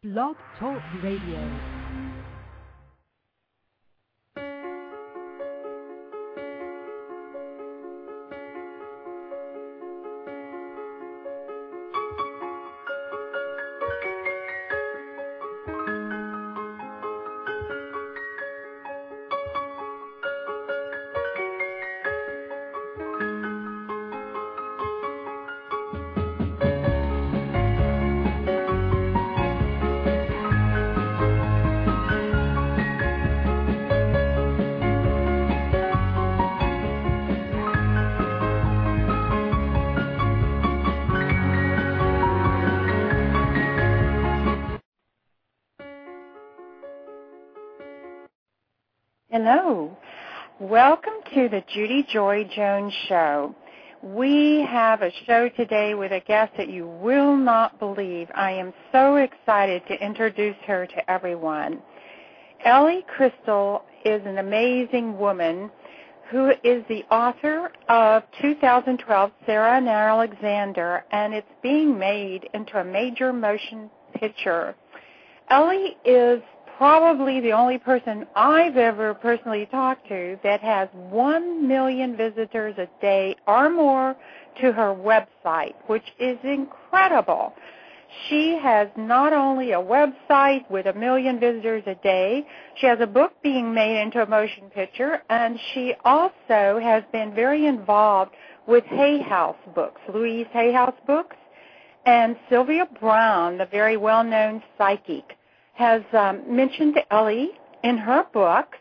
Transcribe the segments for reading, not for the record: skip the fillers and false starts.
Blog Talk Radio. Hello. Welcome to the Judy Joy Jones Show. We have a show today with a guest that you will not believe. I am so excited to introduce her to everyone. Ellie Crystal is an amazing woman who is the author of 2012 Sarah and Alexander, and it's being made into a major motion picture. Ellie is probably the only person I've ever personally talked to that has 1 million visitors a day or more to her website, which is incredible. She has not only a website with 1 million visitors a day, she has a book being made into a motion picture, and she also has been very involved with Hay House Books, Louise Hay House Books, and Sylvia Browne, the very well-known psychic, has mentioned to Ellie in her books.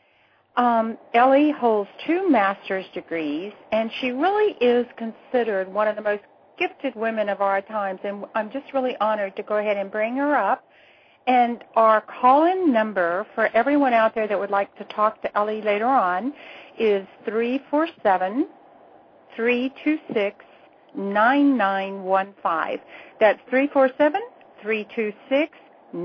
Ellie holds 2 master's degrees, and she really is considered one of the most gifted women of our times, and I'm just really honored to go ahead and bring her up. And our call-in number for everyone out there that would like to talk to Ellie later on is 347-326-9915. That's 347-326-9915.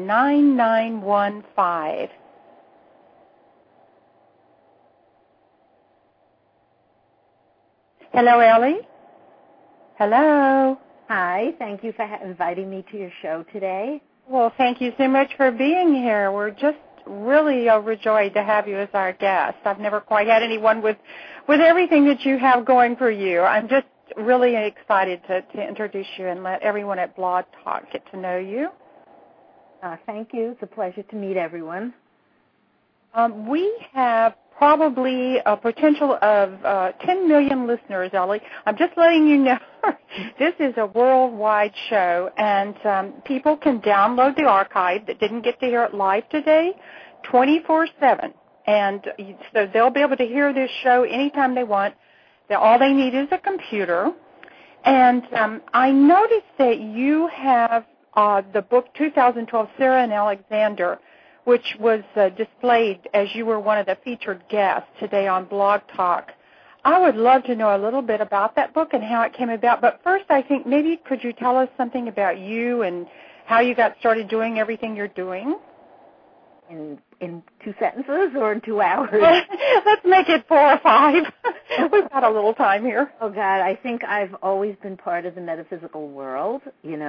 Hello, Ellie. Hello. Hi. Thank you for inviting me to your show today. Well, thank you so much for being here. We're just really overjoyed to have you as our guest. I've never quite had anyone with everything that you have going for you. I'm just really excited to introduce you and let everyone at Blog Talk get to know you. Thank you. It's a pleasure to meet everyone. We have probably a potential of 10 million listeners, Ellie. I'm just letting you know this is a worldwide show, and people can download the archive that didn't get to hear it live today 24/7. And so they'll be able to hear this show anytime they want. All they need is a computer. And I noticed that you have the book 2012 Sarah and Alexander, which was displayed as you were one of the featured guests today on Blog Talk. I would love to know a little bit about that book and how it came about. But first, I think maybe could you tell us something about you and how you got started doing everything you're doing? In 2 sentences or in 2 hours? Let's make it 4 or 5. We've got a little time here. Oh, God, I think I've always been part of the metaphysical world,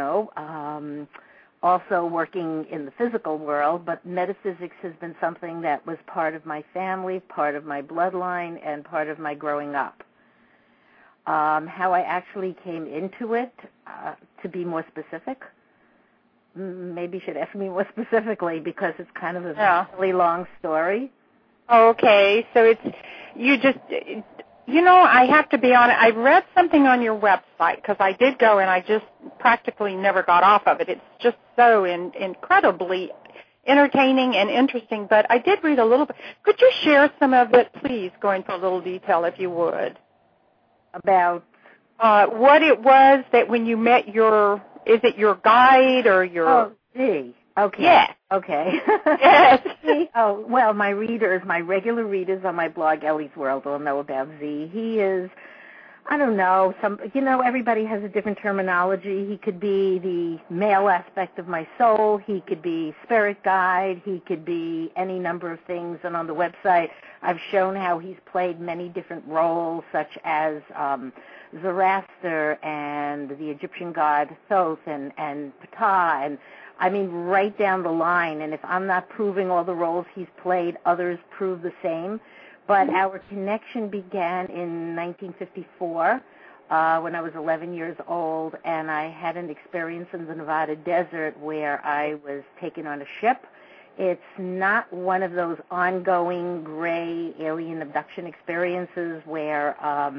also working in the physical world, but metaphysics has been something that was part of my family, part of my bloodline, and part of my growing up. How I actually came into it, to be more specific, maybe you should ask me more specifically because it's kind of a really long story. Okay, so it's, you just, I have to be honest, I read something on your website because I did go and I just practically never got off of it. It's just so incredibly entertaining and interesting, but I did read a little bit. Could you share some of it, please, go into a little detail if you would? About? What it was that when you met is it your guide or your... Oh, gee. Okay. Yes. Okay. Yes. Oh, well, my regular readers on my blog, Ellie's World, will know about Z. He is, I don't know, everybody has a different terminology. He could be the male aspect of my soul. He could be spirit guide. He could be any number of things. And on the website, I've shown how he's played many different roles, such as Zoroaster and the Egyptian god Thoth and Ptah and I mean, right down the line. And if I'm not proving all the roles he's played, others prove the same. But our connection began in 1954 when I was 11 years old, and I had an experience in the Nevada desert where I was taken on a ship. It's not one of those ongoing gray alien abduction experiences where,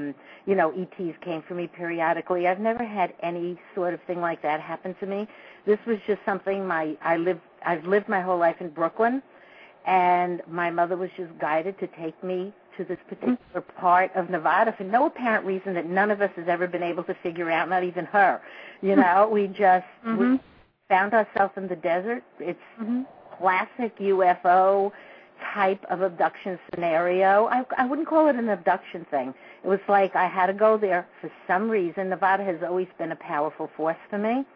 ETs came for me periodically. I've never had any sort of thing like that happen to me. This was just something I've lived my whole life in Brooklyn, and my mother was just guided to take me to this particular part of Nevada for no apparent reason that none of us has ever been able to figure out, not even her. We just we found ourselves in the desert. It's classic UFO type of abduction scenario. I wouldn't call it an abduction thing. It was like I had to go there for some reason. Nevada has always been a powerful force for me.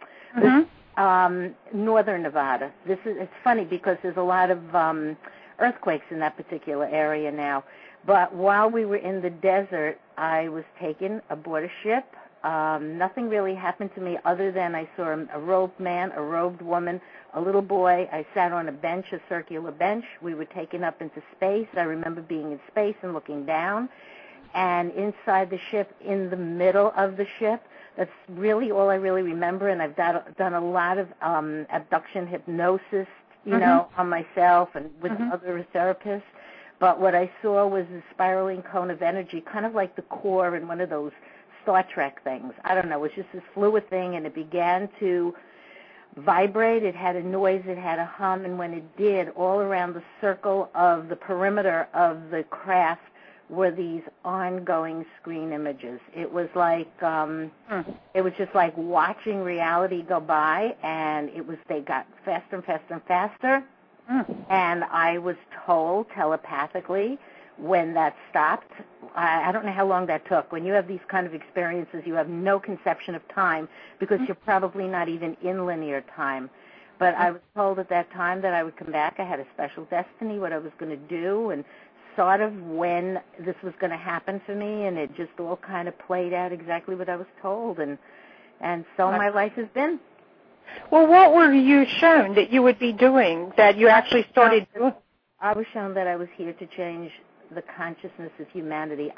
Northern Nevada. It's funny because there's a lot of earthquakes in that particular area now. But while we were in the desert, I was taken aboard a ship. Nothing really happened to me other than I saw a robed man, a robed woman, a little boy. I sat on a bench, a circular bench. We were taken up into space. I remember being in space and looking down. And inside the ship, in the middle of the ship, that's really all I really remember. And I've done a lot of abduction hypnosis, on myself and with other therapists. But what I saw was a spiraling cone of energy, kind of like the core in one of those Star Trek things. I don't know. It was just this fluid thing, and it began to vibrate. It had a noise. It had a hum. And when it did, all around the circle of the perimeter of the craft were these ongoing screen images. It was like it was just like watching reality go by, and they got faster and faster and faster. And I was told telepathically when that stopped. I don't know how long that took. When you have these kind of experiences, you have no conception of time because you're probably not even in linear time. But I was told at that time that I would come back. I had a special destiny, what I was going to do, and sort of when this was going to happen for me, and it just all kind of played out exactly what I was told. And so my life has been. Well, what were you shown that you would be doing that you actually started doing? I was shown that I was here to change the consciousness of humanity.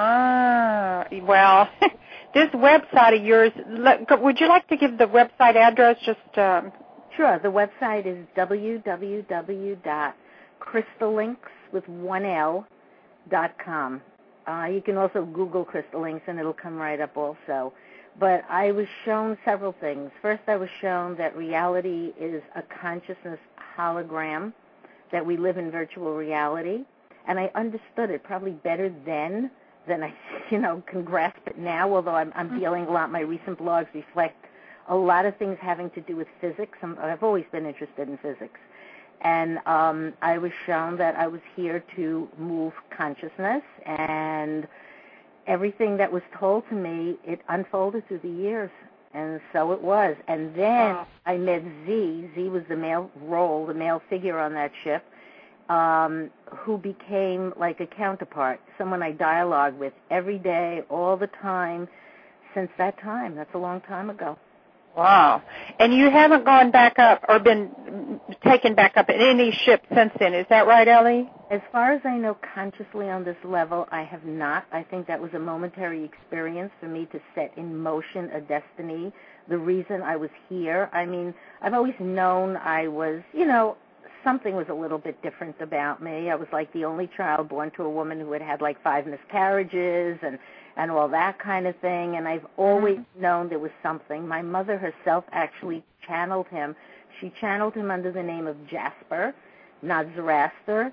Well, this website of yours, would you like to give the website address? Sure. The website is www.crystallinks.com. You can also Google Crystal Links, and it'll come right up also. But I was shown several things. First, I was shown that reality is a consciousness hologram, that we live in virtual reality. And I understood it probably better then than I, can grasp it now, although I'm dealing a lot. My recent blogs reflect a lot of things having to do with physics. I've always been interested in physics. And I was shown that I was here to move consciousness, and everything that was told to me, it unfolded through the years, and so it was. And then I met Z. Z was the male role, the male figure on that ship, who became like a counterpart, someone I dialogue with every day, all the time, since that time. That's a long time ago. Wow. And you haven't gone back up or been taken back up in any ship since then. Is that right, Ellie? As far as I know, consciously on this level, I have not. I think that was a momentary experience for me to set in motion a destiny, the reason I was here. I mean, I've always known I was, something was a little bit different about me. I was like the only child born to a woman who had like 5 miscarriages and all that kind of thing, and I've always known there was something. My mother herself actually channeled him. She channeled him under the name of Jasper, not Zoroaster.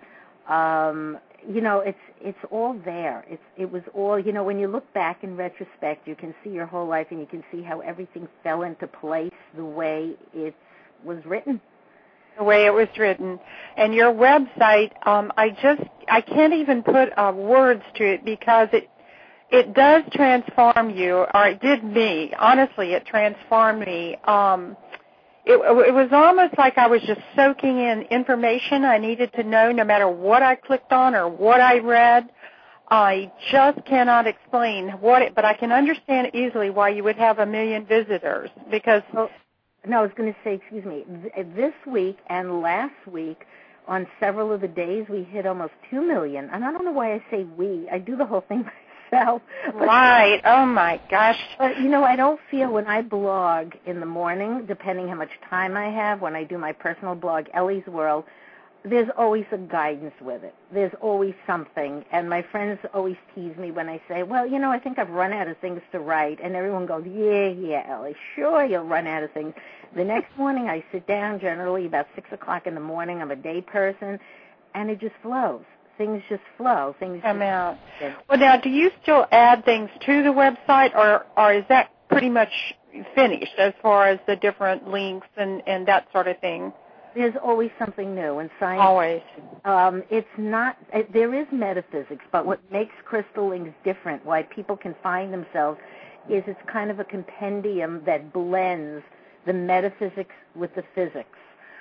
It's all there. It was all, when you look back in retrospect, you can see your whole life and you can see how everything fell into place the way it was written. The way it was written. And your website, I can't even put words to it because it does transform you, or it did me. Honestly, it transformed me. It was almost like I was just soaking in information I needed to know no matter what I clicked on or what I read. I just cannot explain but I can understand easily why you would have 1 million visitors because No, I was going to say, excuse me, this week and last week, on several of the days, we hit almost 2 million. And I don't know why I say we. I do the whole thing myself. Right. Oh, my gosh. But, you know, I don't feel when I blog in the morning, depending how much time I have, when I do my personal blog, Ellie's World, there's always a guidance with it. There's always something. And my friends always tease me when I say, well, you know, I think I've run out of things to write. And everyone goes, yeah, Ellie, sure you'll run out of things. The next morning I sit down, generally about 6 o'clock in the morning. I'm a day person, and it just flows. Things just flow. Things come just out. Well, now, do you still add things to the website, or is that pretty much finished as far as the different links and that sort of thing? There's always something new in science. Always. It's not. There is metaphysics, but what makes Crystal Links different, why people can find themselves, is it's kind of a compendium that blends the metaphysics with the physics.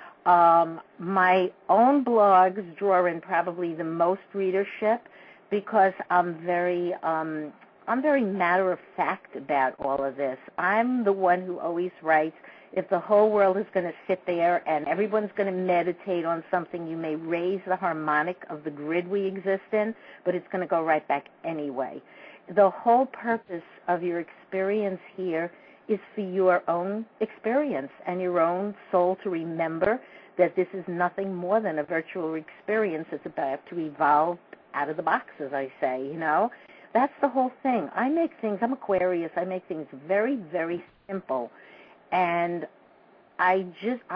My own blogs draw in probably the most readership because I'm very matter of fact about all of this. I'm the one who always writes, if the whole world is going to sit there and everyone's going to meditate on something, you may raise the harmonic of the grid we exist in, but it's going to go right back anyway. The whole purpose of your experience here is for your own experience and your own soul to remember that this is nothing more than a virtual experience that's about to evolve out of the box, as I say, you know. That's the whole thing. I'm Aquarius, I make things very, very simple. And I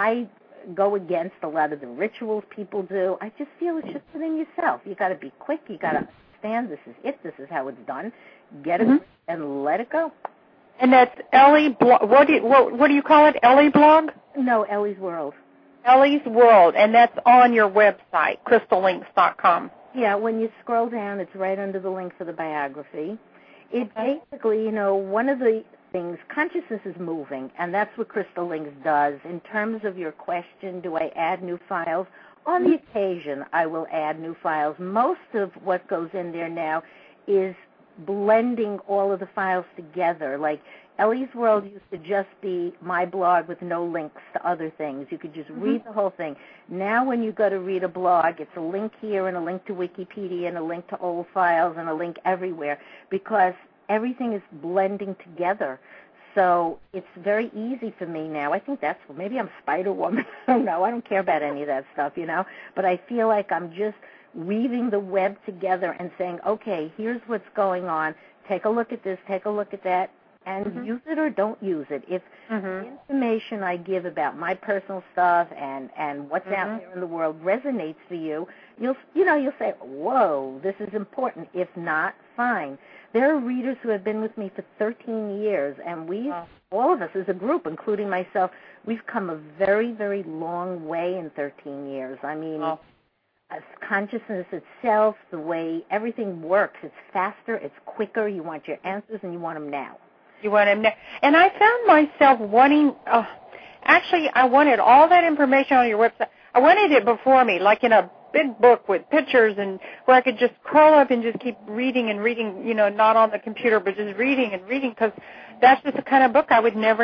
go against a lot of the rituals people do. I just feel it's just within yourself. You got to be quick. You got to understand this is it. This is how it's done. Get it and let it go. And that's Ellie. What do you call it? Ellie blog? No, Ellie's World. Ellie's World, and that's on your website, crystallinks.com. Yeah, when you scroll down, it's right under the link for the biography. It basically, you know, one of the things, consciousness is moving, and that's what Crystal Links does. In terms of your question, do I add new files? On the occasion, I will add new files. Most of what goes in there now is blending all of the files together. Like Ellie's World used to just be my blog with no links to other things. You could just read the whole thing. Now when you go to read a blog, it's a link here and a link to Wikipedia and a link to old files and a link everywhere because everything is blending together. So it's very easy for me now. I think that's, maybe I'm Spider-Woman. I don't know. I don't care about any of that stuff, you know. But I feel like I'm just weaving the web together and saying, okay, here's what's going on. Take a look at this, take a look at that, and use it or don't use it. If the information I give about my personal stuff and what's out there in the world resonates for you, you'll say, whoa, this is important. If not, fine. There are readers who have been with me for 13 years, and all of us as a group, including myself, we've come a very, very long way in 13 years. I mean, consciousness itself, the way everything works, it's faster, it's quicker. You want your answers, and you want them now. You want them now. And I found myself wanting, actually, I wanted all that information on your website. I wanted it before me, like in a big book with pictures and where I could just curl up and just keep reading and reading, you know, not on the computer, but just reading and reading, because that's just the kind of book I would never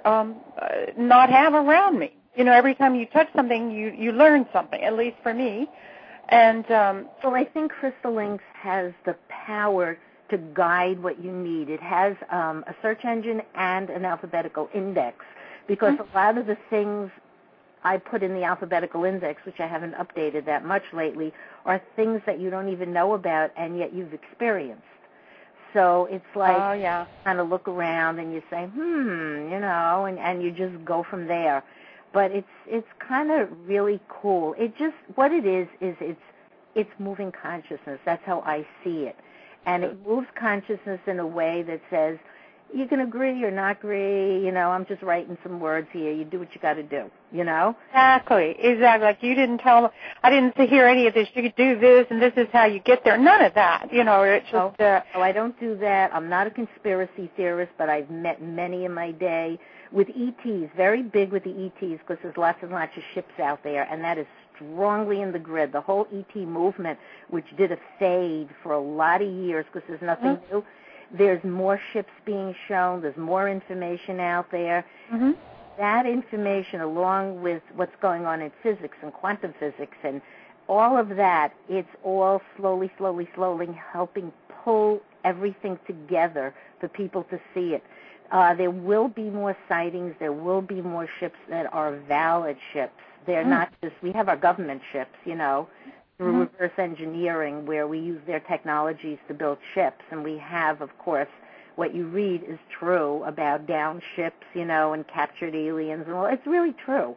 not have around me. You know, every time you touch something, you learn something, at least for me. And well, I think Crystal Links has the power to guide what you need. It has a search engine and an alphabetical index, because a lot of the things I put in the alphabetical index, which I haven't updated that much lately, are things that you don't even know about and yet you've experienced. So it's like kind of look around and you say, you know, and you just go from there. But it's kind of really cool. It just, what it is it's moving consciousness. That's how I see it. And it moves consciousness in a way that says, you can agree or not agree, you know, I'm just writing some words here. You do what you got to do, you know? Exactly. Like you didn't tell, I didn't hear any of this. You could do this, and this is how you get there. None of that, you know. It's just, no, I don't do that. I'm not a conspiracy theorist, but I've met many in my day with ETs, very big with the ETs, because there's lots and lots of ships out there, and that is strongly in the grid. The whole ET movement, which did a fade for a lot of years because there's nothing new. There's more ships being shown. There's more information out there. that information, along with what's going on in physics and quantum physics and all of that, it's all slowly helping pull everything together for people to see it. There will be more sightings. There will be more ships that are valid ships. They're not just, we have our government ships, through reverse engineering, where we use their technologies to build ships. And we have, of course, what you read is true about downed ships, and captured aliens. And all. It's really true.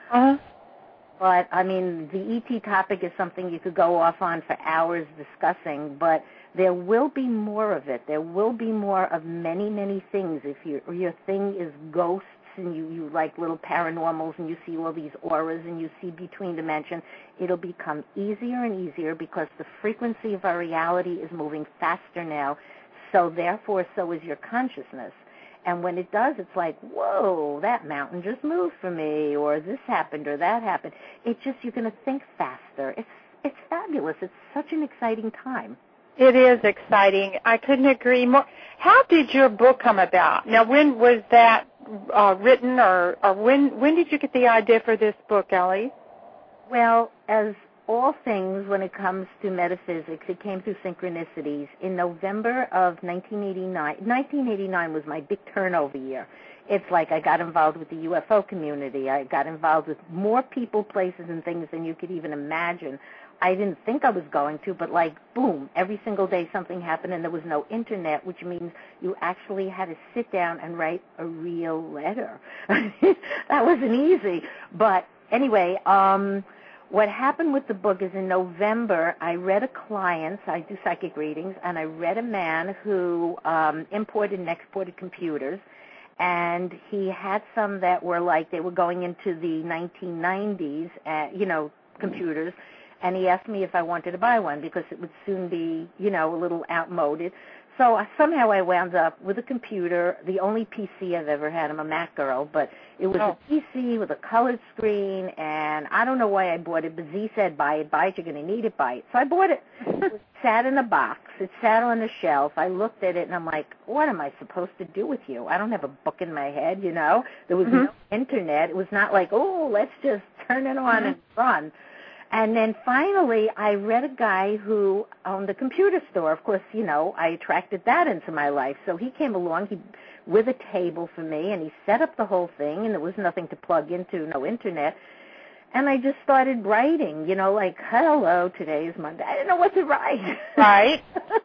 But, I mean, the ET topic is something you could go off on for hours discussing, but there will be more of it. There will be more of many, many things. If your thing is ghosts and you like little paranormals and you see all these auras and you see between dimensions, it'll become easier and easier because the frequency of our reality is moving faster now. So therefore, so is your consciousness. And when it does, it's like, whoa, that mountain just moved for me, or this happened or that happened. It's just, you're going to think faster. It's fabulous. It's such an exciting time. It is exciting. I couldn't agree more. How did your book come about? Now, when was that written, or when did you get the idea for this book, Ellie? Well, as all things when it comes to metaphysics, it came through synchronicities. In November of 1989 was my big turnover year. It's like I got involved with the UFO community. I got involved with more people, places, and things than you could even imagine. I didn't think I was going to, but like, boom, every single day something happened, and there was no internet, which means you actually had to sit down and write a real letter. That wasn't easy. But anyway, what happened with the book is in November, I read a client, I do psychic readings, and I read a man who imported and exported computers, and he had some that were like, they were going into the 1990s, computers, and he asked me if I wanted to buy one because it would soon be, a little outmoded. So somehow I wound up with a computer, the only PC I've ever had. I'm a Mac girl, but it was a PC with a colored screen, and I don't know why I bought it, but Z said, buy it, you're going to need it, buy it. So I bought it. It sat in a box. It sat on a shelf. I looked at it, and I'm like, what am I supposed to do with you? I don't have a book in my head, There was no internet. It was not like, let's just turn it on and run. And then finally, I read a guy who owned a computer store. Of course, I attracted that into my life. So he came along with a table for me, and he set up the whole thing, and there was nothing to plug into, no internet. And I just started writing, like, hello, today is Monday. I didn't know what to write. Right.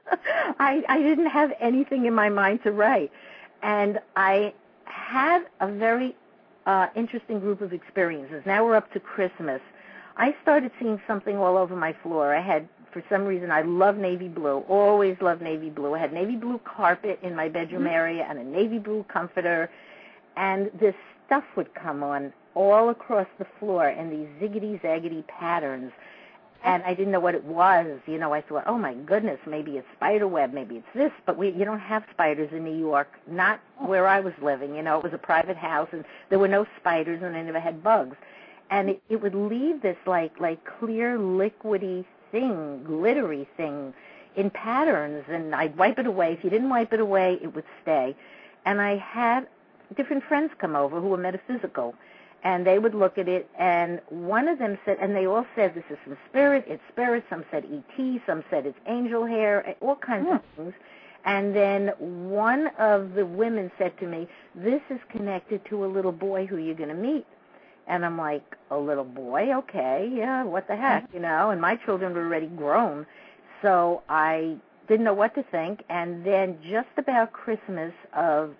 I didn't have anything in my mind to write. And I had a very interesting group of experiences. Now we're up to Christmas. I started seeing something all over my floor. For some reason, I love navy blue, always loved navy blue. I had navy blue carpet in my bedroom area and a navy blue comforter, and this stuff would come on all across the floor in these ziggity-zaggity patterns, and I didn't know what it was. I thought, oh, my goodness, maybe it's spider web, maybe it's this, but you don't have spiders in New York, not where I was living. It was a private house, and there were no spiders, and I never had bugs. And it would leave this like clear, liquidy thing, glittery thing in patterns, and I'd wipe it away. If you didn't wipe it away, it would stay. And I had different friends come over who were metaphysical, and they would look at it, and one of them said, and they all said, this is some spirit, it's spirit. Some said ET, some said it's angel hair, all kinds of things. And then one of the women said to me, this is connected to a little boy who you're going to meet. And I'm like, a little boy? Okay, yeah, what the heck, And my children were already grown. So I didn't know what to think. And then just about Christmas of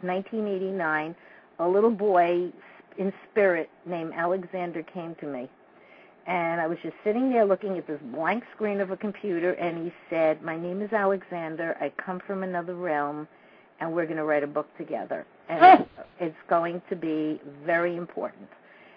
1989, a little boy in spirit named Alexander came to me. And I was just sitting there looking at this blank screen of a computer, and he said, my name is Alexander. I come from another realm, and we're going to write a book together. And it's going to be very important.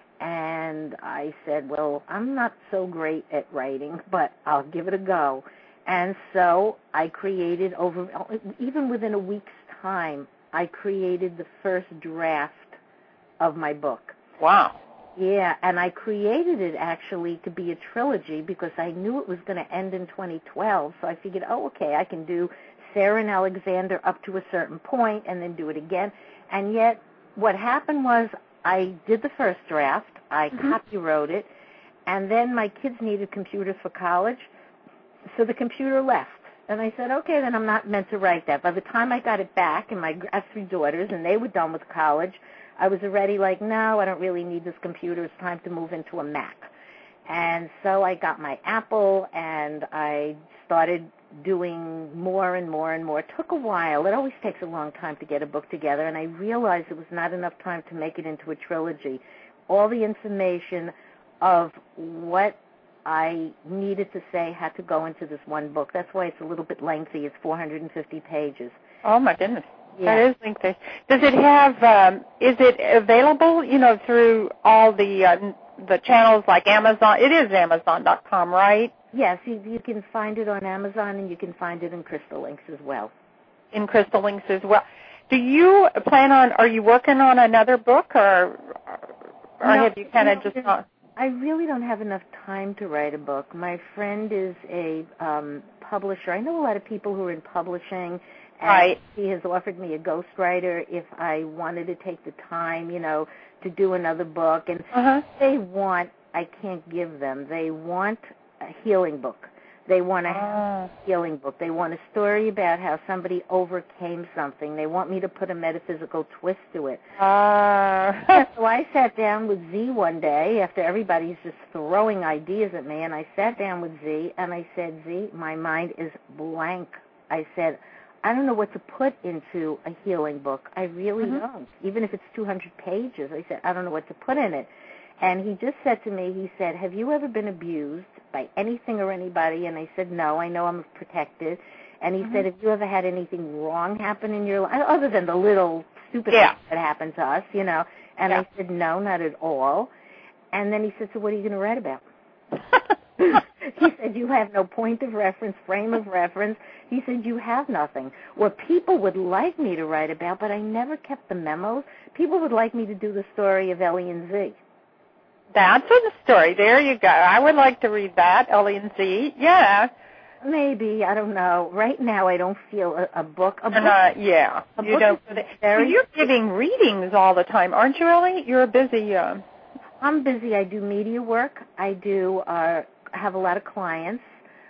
And I said, well, I'm not so great at writing, but I'll give it a go. And so I created even within a week's time, I created the first draft of my book. Wow. Yeah, and I created it actually to be a trilogy because I knew it was going to end in 2012. So I figured, okay, I can do Sarah and Alexander up to a certain point and then do it again. And yet what happened was I did the first draft. I copywrote it. And then my kids needed computers for college, so the computer left. And I said, okay, then I'm not meant to write that. By the time I got it back, and I have 3 daughters, and they were done with college, I was already like, no, I don't really need this computer. It's time to move into a Mac. And so I got my Apple, and I started doing more and more and more. It took a while. It always takes a long time to get a book together, and I realized it was not enough time to make it into a trilogy. All the information of what I needed to say had to go into this one book. That's why it's a little bit lengthy. It's 450 pages. Oh, my goodness. Yeah. That is lengthy. Does it have, is it available, through all the channels like Amazon? It is Amazon.com, right? Yes, you can find it on Amazon, and you can find it in Crystal Links as well. In Crystal Links as well. Do you plan on, are you working on another book, or have you kind of just not? I really don't have enough time to write a book. My friend is a publisher. I know a lot of people who are in publishing, and right. He has offered me a ghostwriter if I wanted to take the time, to do another book. And they want, I can't give them, they want a healing book. They want a healing book. They want a story about how somebody overcame something. They want me to put a metaphysical twist to it. So I sat down with Z one day after everybody's just throwing ideas at me, and I sat down with Z, and I said, Z, my mind is blank. I said, I don't know what to put into a healing book. I really don't. Even if it's 200 pages, I said, I don't know what to put in it. And he just said to me, he said, have you ever been abused by anything or anybody? And I said, no, I know I'm protected. And he said, have you ever had anything wrong happen in your life, other than the little stupid things that happened to us, And I said, no, not at all. And then he said, so what are you going to write about? He said, you have no point of reference, frame of reference. He said, you have nothing. What people would like me to write about, but I never kept the memos, people would like me to do the story of Ellie and Z. That's a story. There you go. I would like to read that, Ellie and Z. Yeah. Maybe. I don't know. Right now, I don't feel a book. Yeah. You don't. So you're giving readings all the time, aren't you, Ellie? You're busy. I'm busy. I do media work. I do have a lot of clients.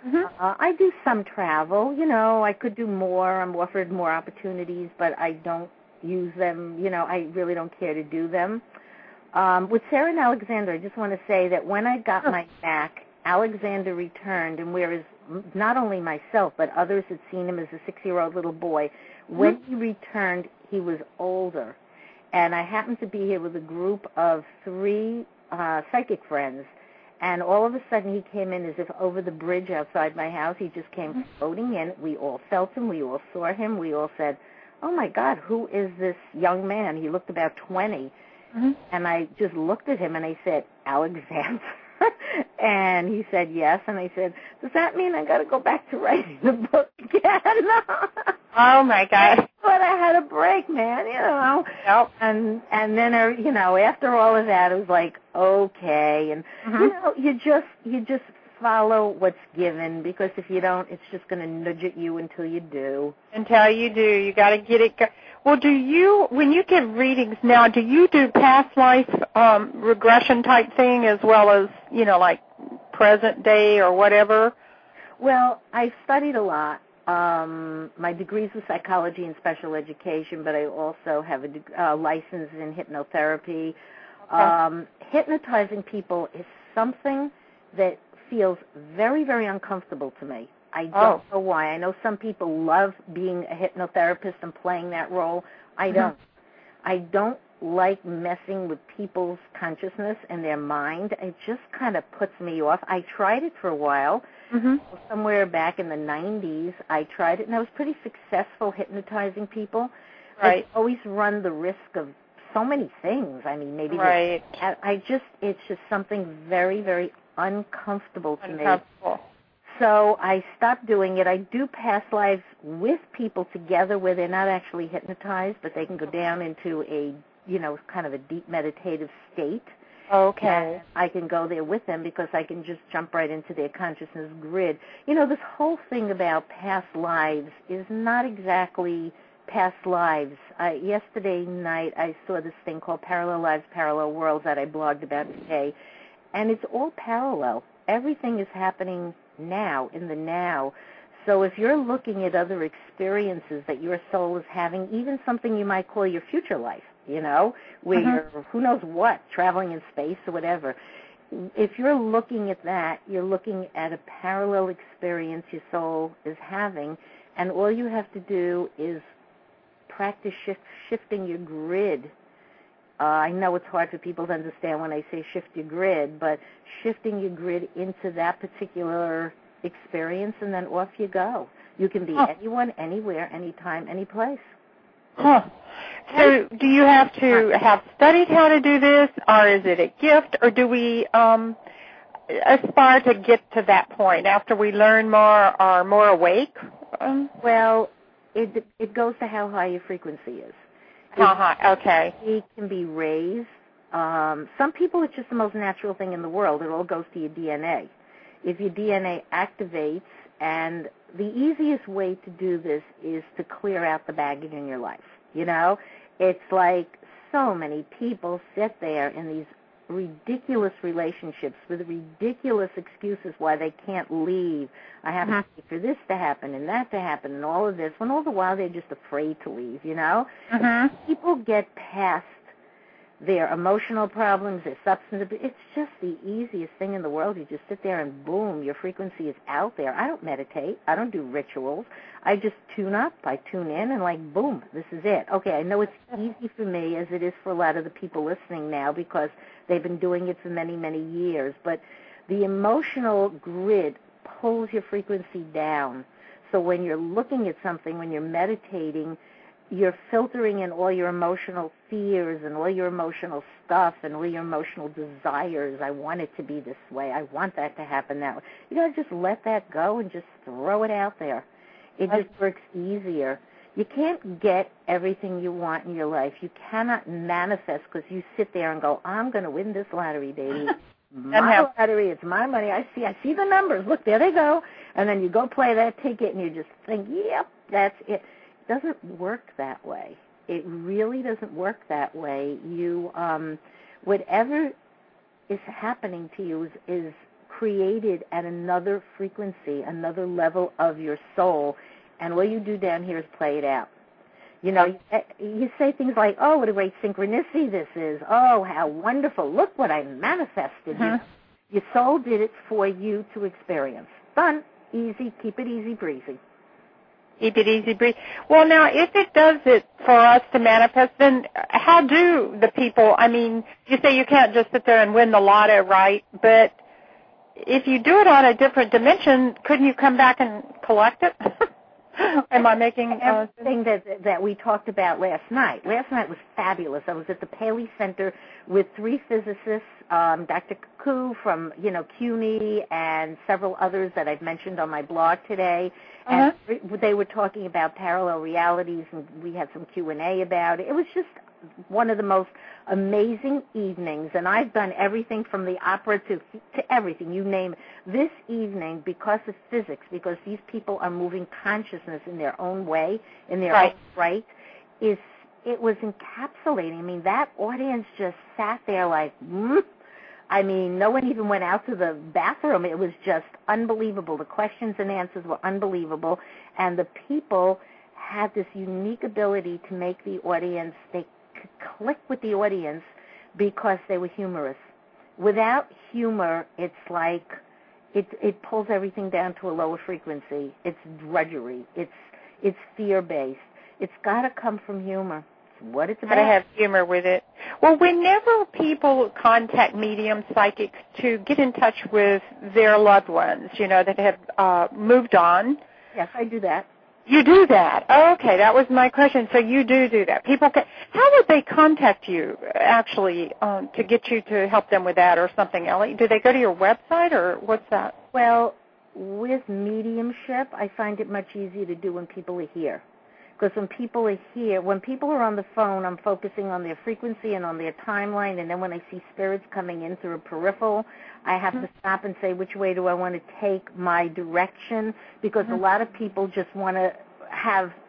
I do some travel. I could do more. I'm offered more opportunities, but I don't use them. I really don't care to do them. With Sarah and Alexander, I just want to say that when I got my Mac, Alexander returned, and whereas not only myself but others had seen him as a 6-year-old little boy, when he returned, he was older. And I happened to be here with a group of 3 psychic friends, and all of a sudden he came in as if over the bridge outside my house. He just came floating in. We all felt him. We all saw him. We all said, oh, my God, who is this young man? He looked about 20. And I just looked at him, and I said, Alexander? And he said, yes. And I said, does that mean I got to go back to writing the book again? Oh, my God. But I had a break, man, Yep. And then, after all of that, it was like, okay. And, you just follow what's given, because if you don't, it's just going to nudge at you until you do. Until you do. You got to get it. Well, when you give readings now, do you do past life regression type thing as well as, like present day or whatever? Well, I've studied a lot. My degree's in psychology and special education, but I also have a license in hypnotherapy. Okay. Hypnotizing people is something that feels very, very uncomfortable to me. I don't know why. I know some people love being a hypnotherapist and playing that role. I don't. I don't like messing with people's consciousness and their mind. It just kind of puts me off. I tried it for a while. Somewhere back in the 90s, I tried it, and I was pretty successful hypnotizing people. Right. I always run the risk of so many things. I mean, maybe it's just something very, very uncomfortable to me. So I stopped doing it. I do past lives with people together where they're not actually hypnotized, but they can go down into a, kind of a deep meditative state. Okay. And I can go there with them because I can just jump right into their consciousness grid. This whole thing about past lives is not exactly past lives. Yesterday night I saw this thing called Parallel Lives, Parallel Worlds that I blogged about today, and it's all parallel. Everything is happening now, in the now. So if you're looking at other experiences that your soul is having, even something you might call your future life, where you're, who knows what, traveling in space or whatever, if you're looking at that, you're looking at a parallel experience your soul is having, and all you have to do is practice shifting your grid. I know it's hard for people to understand when I say shift your grid, but shifting your grid into that particular experience, and then off you go. You can be anyone, anywhere, anytime, any place. Huh. So do you have to have studied how to do this, or is it a gift, or do we aspire to get to that point after we learn more or more awake? Well, it goes to how high your frequency is. Okay. It can be raised. Some people, it's just the most natural thing in the world. It all goes to your DNA. If your DNA activates, and the easiest way to do this is to clear out the baggage in your life. It's like so many people sit there in these ridiculous relationships with ridiculous excuses why they can't leave. I have to wait for this to happen and that to happen and all of this, when all the while they're just afraid to leave, People get past their emotional problems, their substance abuse. It's just the easiest thing in the world. You just sit there and boom, your frequency is out there. I don't meditate. I don't do rituals. I just tune up. I tune in and like, boom, this is it. Okay, I know it's easy for me as it is for a lot of the people listening now because they've been doing it for many, many years. But the emotional grid pulls your frequency down. So when you're looking at something, when you're meditating, you're filtering in all your emotional fears and all your emotional stuff and all your emotional desires. I want it to be this way. I want that to happen that way. You got to just let that go and just throw it out there. It just works easier. You can't get everything you want in your life. You cannot manifest because you sit there and go, I'm going to win this lottery, baby. My lottery, it's my money. I see the numbers. Look, there they go. And then you go play that ticket and you just think, yep, that's it. Doesn't work that way. It really doesn't work that way. You, whatever is happening to you is created at another frequency, another level of your soul, and all you do down here is play it out. You say things like, oh, what a great synchronicity this is. Oh, how wonderful. Look what I manifested. Your soul did it for you to experience. Fun, easy, keep it easy breezy. Keep it easy, breathe. Well, now, if it does it for us to manifest, then how do the people, you say you can't just sit there and win the lotto, right? But if you do it on a different dimension, couldn't you come back and collect it? Am I making everything that we talked about last night? Last night was fabulous. I was at the Paley Center with 3 physicists, Dr. Cuckoo from, CUNY and several others that I've mentioned on my blog today. And they were talking about parallel realities, and we had some Q&A about it. It was just one of the most amazing evenings, and I've done everything from the opera to everything, you name it. This evening, because of physics, because these people are moving consciousness in their own way, in their own right, it was encapsulating. That audience just sat there like, no one even went out to the bathroom. It was just unbelievable. The questions and answers were unbelievable, and the people had this unique ability to make the audience, they could click with the audience because they were humorous. Without humor, it's like it pulls everything down to a lower frequency. It's drudgery. It's fear-based. It's got to come from humor. It's what it's about. Got to have humor with it. Well, whenever people contact medium psychics to get in touch with their loved ones, that have moved on. Yes, I do that. You do that. Okay, that was my question. So you do that. How would they contact you, actually, to get you to help them with that or something, Ellie? Do they go to your website, or what's that? Well, with mediumship, I find it much easier to do when people are here. Because when people are here, when people are on the phone, I'm focusing on their frequency and on their timeline, and then when I see spirits coming in through a peripheral, I have to stop and say, which way do I want to take my direction? Because a lot of people just want to have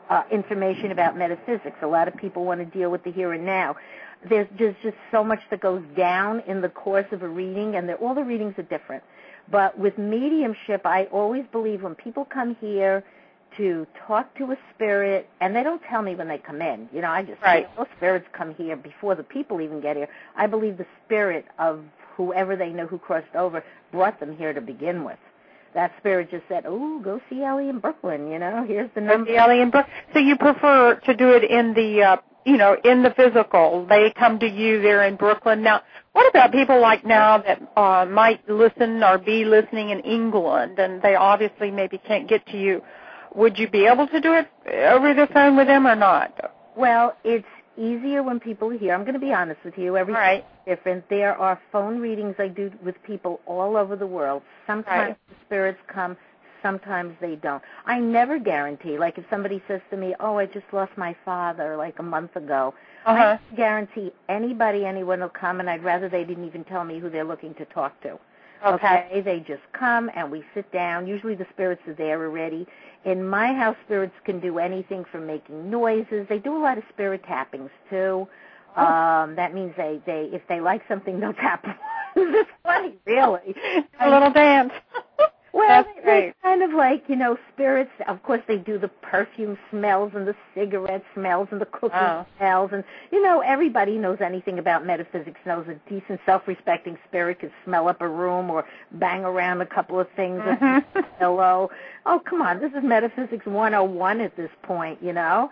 information about metaphysics. A lot of people want to deal with the here and now. There's just so much that goes down in the course of a reading, and all the readings are different. But with mediumship, I always believe when people come here to talk to a spirit, and they don't tell me when they come in. You know, I just those spirits come here before the people even get here. I believe the spirit of whoever they know who crossed over brought them here to begin with. That spirit just said, "Oh, go see Ellie in Brooklyn." You know, here's the number. Go see Ellie in Brooklyn. So you prefer to do it in the, in the physical. They come to you there in Brooklyn. Now, what about people like now that might listen or be listening in England, and they obviously maybe can't get to you? Would you be able to do it over the phone with them or not? Well, it's easier when people are here. I'm going to be honest with you. Everything's different. There are phone readings I do with people all over the world. Sometimes the spirits come, sometimes they don't. I never guarantee. Like if somebody says to me, "Oh, I just lost my father like a month ago," I guarantee anyone will come, and I'd rather they didn't even tell me who they're looking to talk to. Okay, they just come and we sit down. Usually the spirits are there already. In my house, spirits can do anything from making noises. They do a lot of spirit tappings too. That means they if they like something, they'll tap. It's funny, really. A little dance. Well, they're kind of like, spirits. Of course, they do the perfume smells and the cigarette smells and the cooking smells. And, everybody knows anything about metaphysics, knows a decent, self-respecting spirit could smell up a room or bang around a couple of things with a pillow. Oh, come on. This is Metaphysics 101 at this point, Well,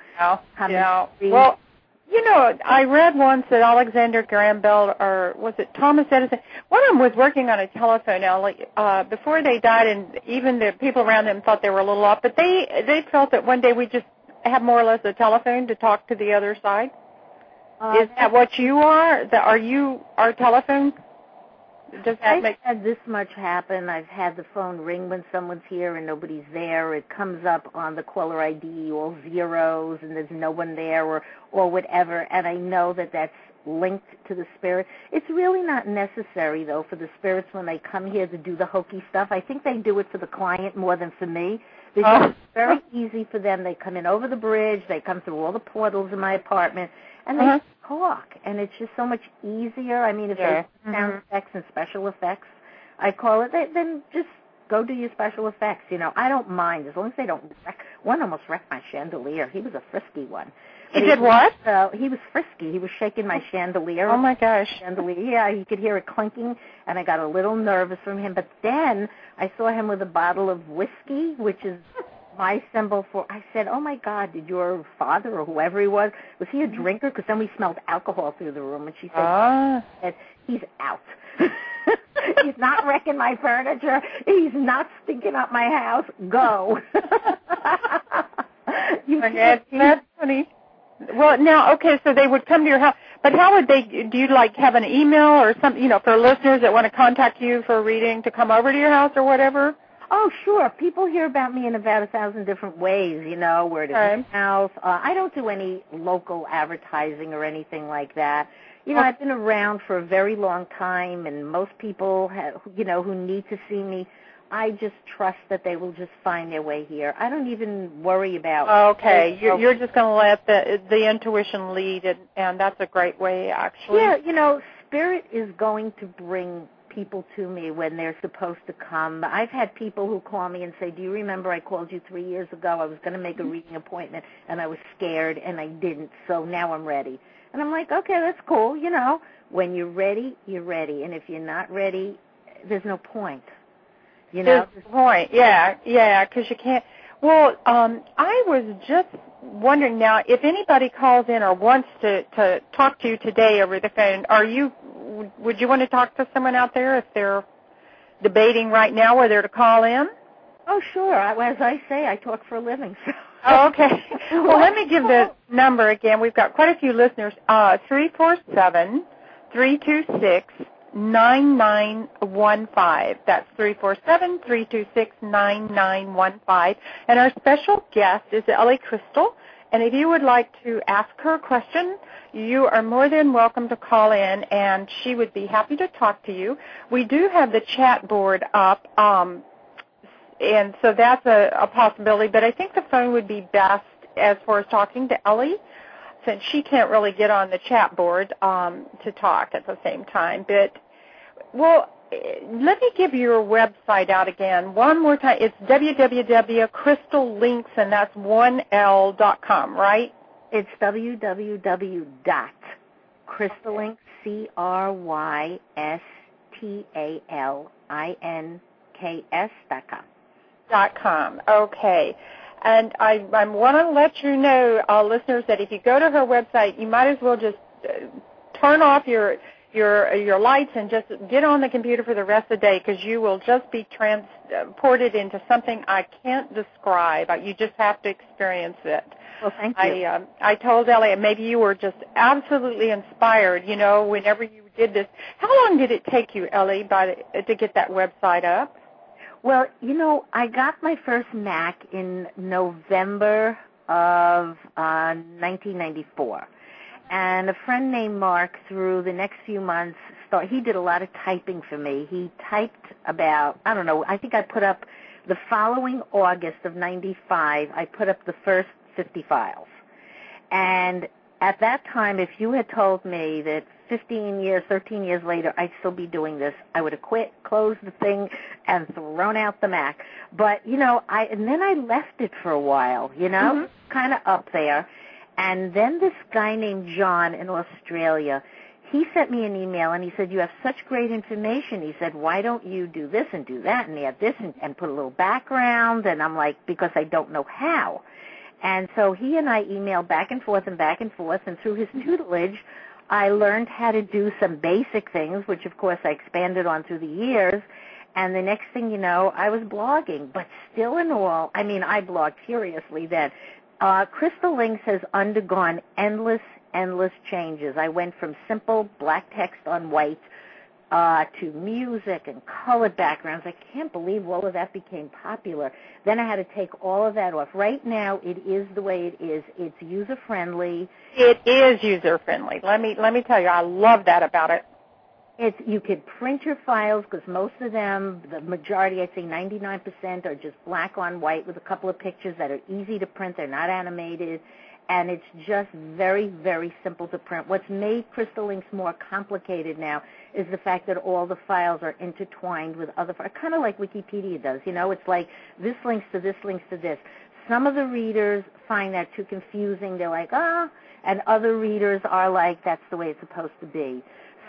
I read once that Alexander Graham Bell, or was it Thomas Edison, one of them was working on a telephone before they died, and even the people around them thought they were a little off, but they felt that one day we just have more or less a telephone to talk to the other side. Is that what you are? Are you our telephone? I've had this much happen. I've had the phone ring when someone's here and nobody's there. It comes up on the caller ID, all zeros, and there's no one there or whatever, and I know that that's linked to the spirit. It's really not necessary, though, for the spirits when they come here to do the hokey stuff. I think they do it for the client more than for me. It's very easy for them. They come in over the bridge. They come through all the portals in my apartment, and they talk, and it's just so much easier. I mean, if they sound effects and special effects, I call it, then just go do your special effects. I don't mind as long as they don't wreck. One almost wrecked my chandelier. He was a frisky one. He did what? He was frisky. He was shaking my chandelier. Oh, my gosh. Yeah, you could hear it clinking, and I got a little nervous from him. But then I saw him with a bottle of whiskey, which is my symbol for, I said, "Oh, my God, did your father or whoever he was he a drinker?" Because then we smelled alcohol through the room, and she said, "He's out." He's not wrecking my furniture. He's not stinking up my house. Go. That's funny. Well, now, so they would come to your house, but how would they, do you have an email or something, for listeners that want to contact you for a reading to come over to your house or whatever? Oh, sure. People hear about me in about 1,000 different ways, where to my house. I don't do any local advertising or anything like that. I've been around for a very long time, and most people, who need to see me, I just trust that they will just find their way here. I don't even worry about. Okay, you're just going to let the intuition lead, and that's a great way, actually. Yeah, Spirit is going to bring people to me when they're supposed to come. I've had people who call me and say, "Do you remember I called you 3 years ago? I was going to make a reading appointment, and I was scared, and I didn't, so now I'm ready." And I'm like, "Okay, that's cool. When you're ready, you're ready. And if you're not ready, there's no point." There's the point. Yeah, because you can't. Well, I was just wondering now, if anybody calls in or wants to talk to you today over the phone, would you want to talk to someone out there if they're debating right now whether to call in? Oh, sure. As I say, I talk for a living. So. Oh, okay. Well, let me give the number again. We've got quite a few listeners. 347-326-9915. That's 347-326-9915. And our special guest is Ellie Crystal. And if you would like to ask her a question, you are more than welcome to call in, and she would be happy to talk to you. We do have the chat board up, and so that's a possibility, but I think the phone would be best as far as talking to Ellie, since she can't really get on the chat board to talk at the same time. But, well, let me give your website out again one more time. It's www.crystallinks, and that's 1L.com, right? It's www.crystallinks, CRYSTALINKS.com. Okay. And I want to let you know, listeners, that if you go to her website, you might as well just turn off your lights and just get on the computer for the rest of the day, because you will just be transported into something I can't describe. You just have to experience it. Well, thank you. I told Ellie, maybe you were just absolutely inspired, whenever you did this. How long did it take you, Ellie, to get that website up? Well, I got my first Mac in November of 1994. And a friend named Mark, through the next few months, he did a lot of typing for me. He typed about, I think I put up the following August of 95, I put up the first 50 files. And at that time, if you had told me that 13 years later, I'd still be doing this, I would have quit, closed the thing, and thrown out the Mac. But, and then I left it for a while, kind of up there. And then this guy named John in Australia, he sent me an email, and he said, you have such great information. He said, why don't you do this and do that and add this and put a little background? And I'm like, because I don't know how. And so he and I emailed back and forth, and through his tutelage, I learned how to do some basic things, which, of course, I expanded on through the years. And the next thing you know, I was blogging. But still in all, I blogged furiously then. Crystal Links has undergone endless changes. I went from simple black text on white to music and colored backgrounds. I can't believe all of that became popular. Then I had to take all of that off. Right now, it is the way it is. It's user-friendly. It is user-friendly. Let me tell you, I love that about it. You could print your files, because most of them, the majority, I'd say 99%, are just black on white with a couple of pictures that are easy to print. They're not animated, and it's just very, very simple to print. What's made Crystal Links more complicated now is the fact that all the files are intertwined with other files, kind of like Wikipedia does. It's like this links to this, links to this. Some of the readers find that too confusing. They're like, and other readers are like, that's the way it's supposed to be.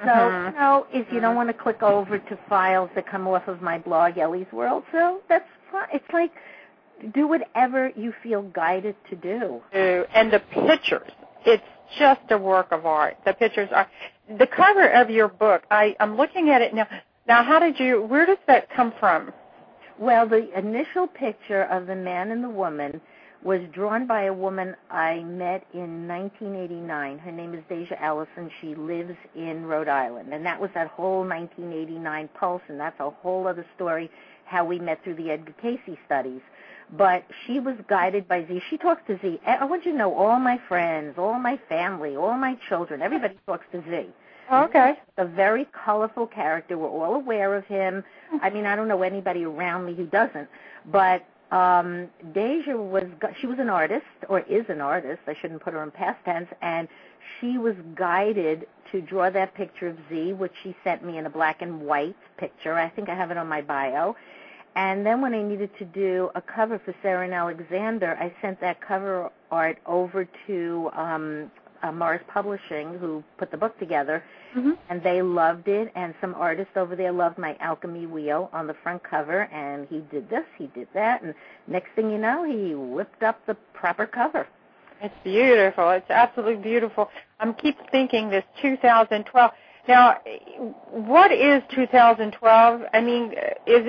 So, if you don't want to click over to files that come off of my blog, Ellie's World, so that's fine. It's like, do whatever you feel guided to do. And the pictures, it's just a work of art. The pictures are, the cover of your book, I'm looking at it now. Now, where does that come from? Well, the initial picture of the man and the woman was drawn by a woman I met in 1989. Her name is Deja Ellison. She lives in Rhode Island. And that was that whole 1989 pulse, and that's a whole other story, how we met through the Edgar Cayce studies. But she was guided by Z. She talks to Z. I want you to know, all my friends, all my family, all my children, everybody talks to Z. Okay. A very colorful character. We're all aware of him. I don't know anybody around me who doesn't. But Deja she was an artist, or is an artist. I shouldn't put her in past tense. And she was guided to draw that picture of Z, which she sent me in a black and white picture. I think I have it on my bio. And then when I needed to do a cover for Sarah and Alexander, I sent that cover art over to Morris Publishing, who put the book together, and they loved it. And some artists over there loved my alchemy wheel on the front cover, and he did this, he did that, and next thing you know, he whipped up the proper cover. It's beautiful. It's absolutely beautiful. I'm keep thinking this 2012. Now, what is 2012? I mean, is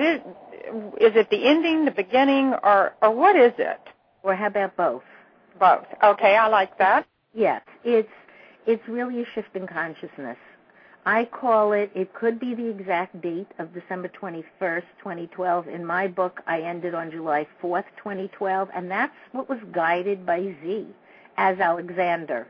it the ending, the beginning, or what is it? Or how about both? Both. Okay, I like that. Yes, it's really a shift in consciousness. I call it could be the exact date of December 21st, 2012. In my book, I ended on July 4th, 2012, and that's what was guided by Z as Alexander,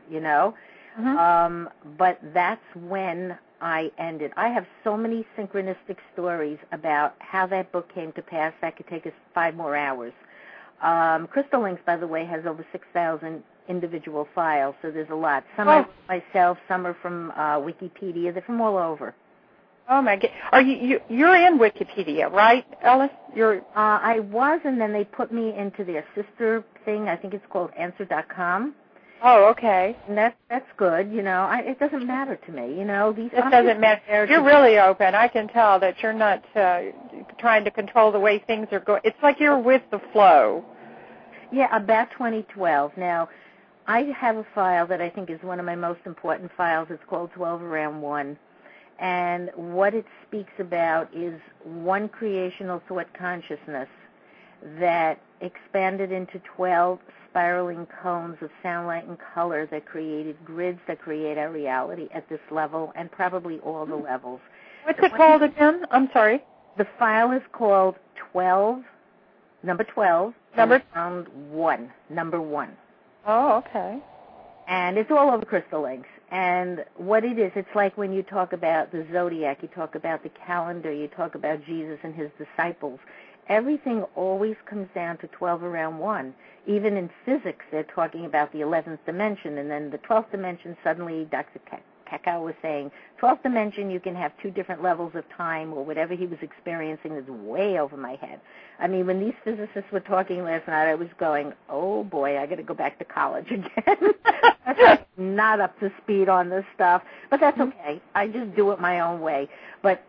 But that's when I ended. I have so many synchronistic stories about how that book came to pass. That could take us 5 more hours. Crystal Links, by the way, has over 6,000 individual files, so there's a lot. Some are myself, some are from Wikipedia. They're from all over. Oh my God! You're in Wikipedia, right, Ellis? I was, and then they put me into their sister thing. I think it's called Answer.com. Oh, okay. And that's good. It doesn't matter to me. It doesn't matter. You're really open. I can tell that you're not trying to control the way things are going. It's like you're with the flow. Yeah, about 2012. Now, I have a file that I think is one of my most important files. It's called 12 Around 1. And what it speaks about is one creational thought consciousness that expanded into 12 spiraling cones of sound, light, and color that created grids that create our reality at this level and probably all the levels. What's it called again? I'm sorry. The file is called 12, number 12, round 1, number 1. Oh, okay. And it's all over Crystal Links. And what it is, it's like when you talk about the zodiac, you talk about the calendar, you talk about Jesus and his disciples. Everything always comes down to 12 around 1. Even in physics, they're talking about the 11th dimension, and then the 12th dimension, suddenly Dr. Kakao was saying, 12th dimension, you can have 2 different levels of time, or whatever he was experiencing is way over my head. I mean, when these physicists were talking last night, I was going, oh boy, I got to go back to college again. I'm not up to speed on this stuff, but that's okay. I just do it my own way. But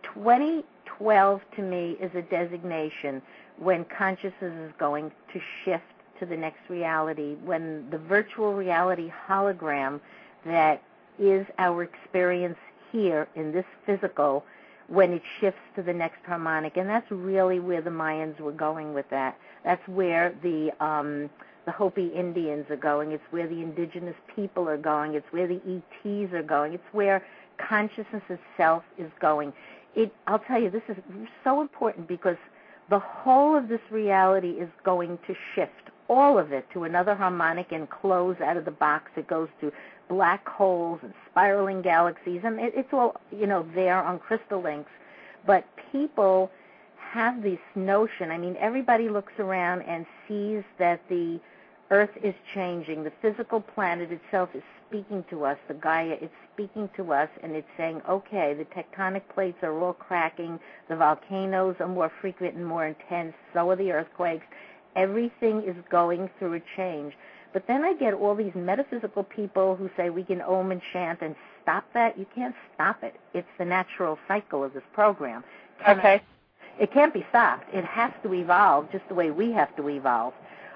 2012 to me is a designation when consciousness is going to shift to the next reality, when the virtual reality hologram that is our experience here in this physical, when it shifts to the next harmonic. And that's really where the Mayans were going with that. That's where the Hopi Indians are going. It's where the indigenous people are going. It's where the ETs are going. It's where consciousness itself is going. I'll tell you, this is so important because the whole of this reality is going to shift, all of it, to another harmonic and close out of the box. It goes to black holes and spiraling galaxies, and it's all, there on Crystal Links. But people have this notion. I mean, everybody looks around and sees that the Earth is changing. The physical planet itself is speaking to us. The Gaia is speaking to us, and it's saying, okay, the tectonic plates are all cracking. The volcanoes are more frequent and more intense. So are the earthquakes. Everything is going through a change. But then I get all these metaphysical people who say we can ohm and chant and stop that. You can't stop it. It's the natural cycle of this program. Okay. It can't be stopped. It has to evolve just the way we have to evolve.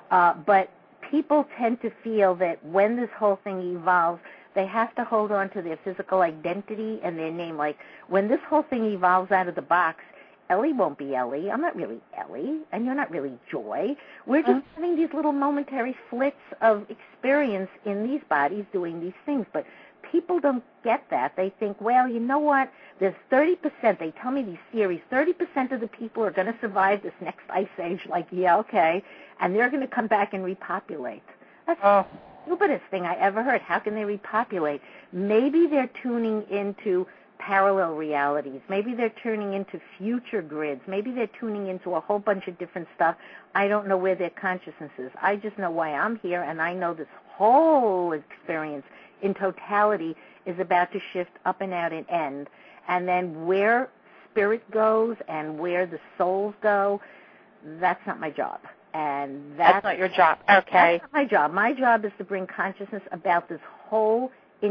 But people tend to feel that when this whole thing evolves, they have to hold on to their physical identity and their name. Like, when this whole thing evolves out of the box, Ellie won't be Ellie. I'm not really Ellie, and you're not really Joy. We're just having these little momentary flits of experience in these bodies doing these things. But people don't get that. They think, well, you know what? There's 30%. They tell me these theories. 30% of the people are going to survive this next ice age. Like, yeah, okay. And they're going to come back and repopulate. That's the stupidest thing I ever heard. How can they repopulate? Maybe they're tuning into parallel realities. Maybe they're tuning into future grids. Maybe they're tuning into a whole bunch of different stuff. I don't know where their consciousness is. I just know why I'm here, and I know this whole experience in totality is about to shift up and out and end. And then where spirit goes and where the souls go, that's not my job. And that's not your job. Okay. That's not my job. My job is to bring consciousness about this whole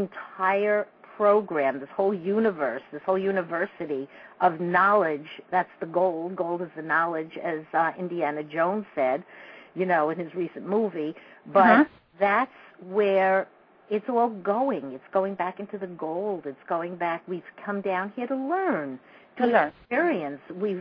entire program, this whole universe, this whole university of knowledge. That's the gold. Gold is the knowledge, as Indiana Jones said, in his recent movie. But that's where it's all going. It's going back into the gold. It's going back. We've come down here to learn, to experience.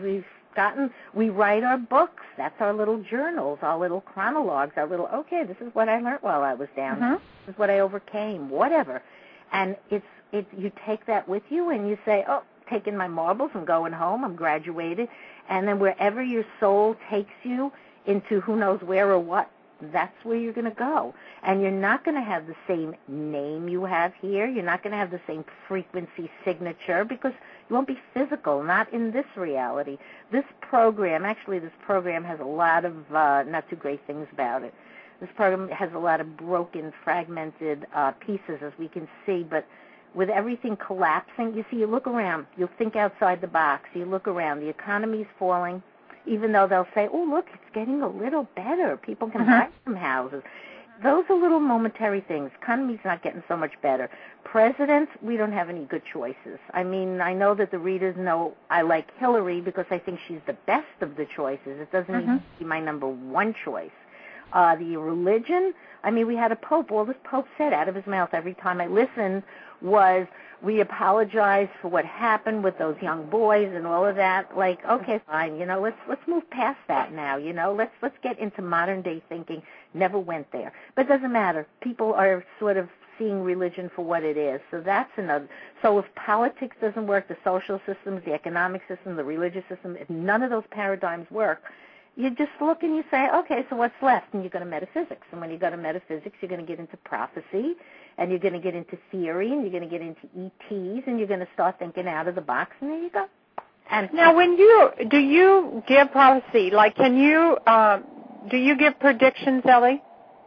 We write our books. That's our little journals, our little chronologues, our little, okay, this is what I learned while I was down. This is what I overcame, whatever. And you take that with you and you say, oh, taking my marbles and going home, I'm graduated. And then wherever your soul takes you into who knows where or what, that's where you're going to go. And you're not going to have the same name you have here. You're not going to have the same frequency signature because you won't be physical, not in this reality. This program has a lot of not too great things about it. This program has a lot of broken, fragmented pieces, as we can see, but with everything collapsing, you see, you look around, you'll think outside the box, you look around, the economy's falling, even though they'll say, oh, look, it's getting a little better. People can buy some houses. Those are little momentary things. Economy's not getting so much better. Presidents, we don't have any good choices. I mean, I know that the readers know I like Hillary because I think she's the best of the choices. It doesn't need to be my number one choice. The religion, I mean, we had a pope. All this pope said out of his mouth every time I listened was, we apologize for what happened with those young boys and all of that. Like, okay, fine, let's move past that now, let's get into modern day thinking. Never went there. But it doesn't matter. People are sort of seeing religion for what it is. So that's another. So if politics doesn't work, the social systems, the economic system, the religious system, if none of those paradigms work, you just look and you say, okay, so what's left? And you go to metaphysics. And when you go to metaphysics, you're going to get into prophecy, and you're going to get into theory, and you're going to get into ETs, and you're going to start thinking out of the box, and there you go. And now, do you give prophecy? Like, do you give predictions, Ellie?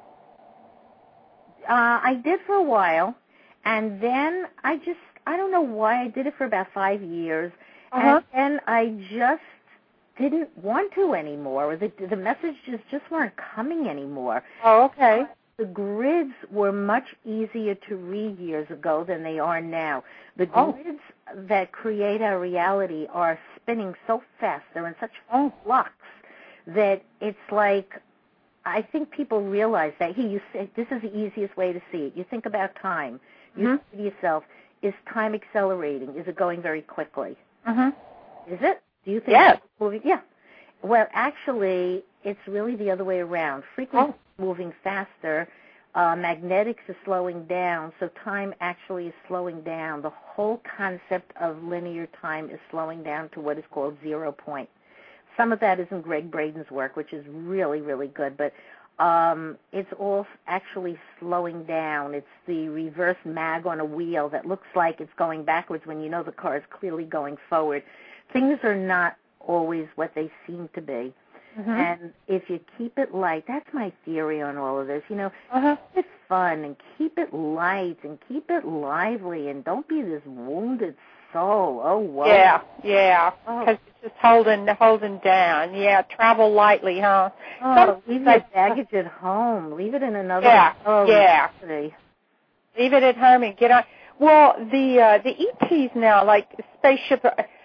I did for a while, and then I don't know why, I did it for about 5 years, and then I just didn't want to anymore. The messages just weren't coming anymore. Oh, okay. The grids were much easier to read years ago than they are now. The grids that create our reality are spinning so fast. They're in such flux that it's like, I think people realize that, hey, you say, this is the easiest way to see it. You think about time. You say to yourself, is time accelerating? Is it going very quickly? Is it? Do you think it's moving? Yeah. Well, actually, it's really the other way around. Frequency is moving faster. Magnetics is slowing down, so time actually is slowing down. The whole concept of linear time is slowing down to what is called 0 point. Some of that is in Greg Braden's work, which is really, really good, but it's all actually slowing down. It's the reverse mag on a wheel that looks like it's going backwards when you know the car is clearly going forward. Things are not always what they seem to be. And if you keep it light, that's my theory on all of this, keep it fun and keep it light and keep it lively and don't be this wounded soul. Oh, wow. Yeah, because it's just holding down. Yeah, travel lightly, huh? Leave your baggage at home. Leave it in another city. Leave it at home and get on. Well, the ETs now, like spaceship,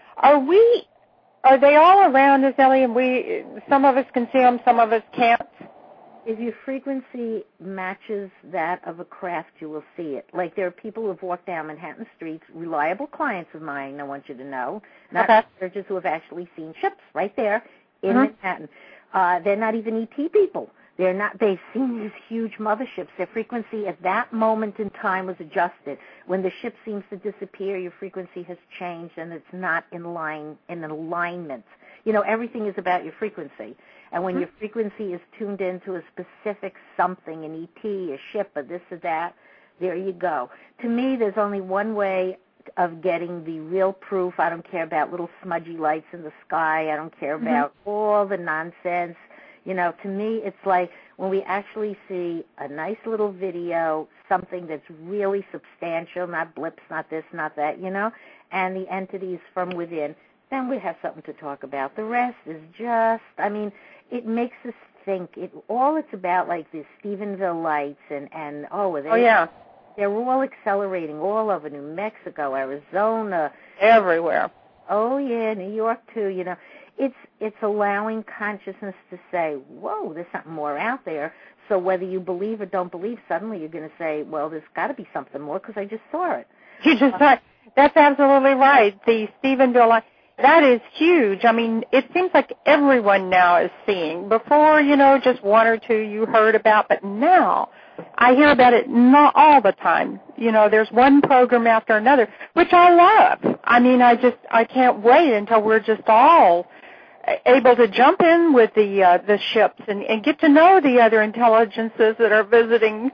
are they all around us, Ellie? And some of us can see them, some of us can't. If your frequency matches that of a craft, you will see it. Like there are people who have walked down Manhattan streets, reliable clients of mine, I want you to know, not researchers who have actually seen ships right there in Manhattan. They're not even ET people. They've seen these huge motherships. Their frequency at that moment in time was adjusted. When the ship seems to disappear, your frequency has changed and it's not in alignment. Everything is about your frequency. And when your frequency is tuned into a specific something, an ET, a ship, or this or that, there you go. To me, there's only one way of getting the real proof. I don't care about little smudgy lights in the sky. I don't care about all the nonsense. To me, it's like when we actually see a nice little video, something that's really substantial, not blips, not this, not that, and the entities from within, then we have something to talk about. The rest is just, it makes us think. It's about like the Stephenville lights and they're all accelerating all over New Mexico, Arizona. Everywhere. Oh, yeah, New York, too, It's allowing consciousness to say, whoa, there's something more out there. So whether you believe or don't believe, suddenly you're going to say, well, there's got to be something more because I just saw it. You just saw it. That's absolutely right. The Stephenville light. That is huge. It seems like everyone now is seeing. Before, just one or two you heard about, but now I hear about it not all the time. There's one program after another, which I love. I can't wait until we're just all able to jump in with the ships and get to know the other intelligences that are visiting.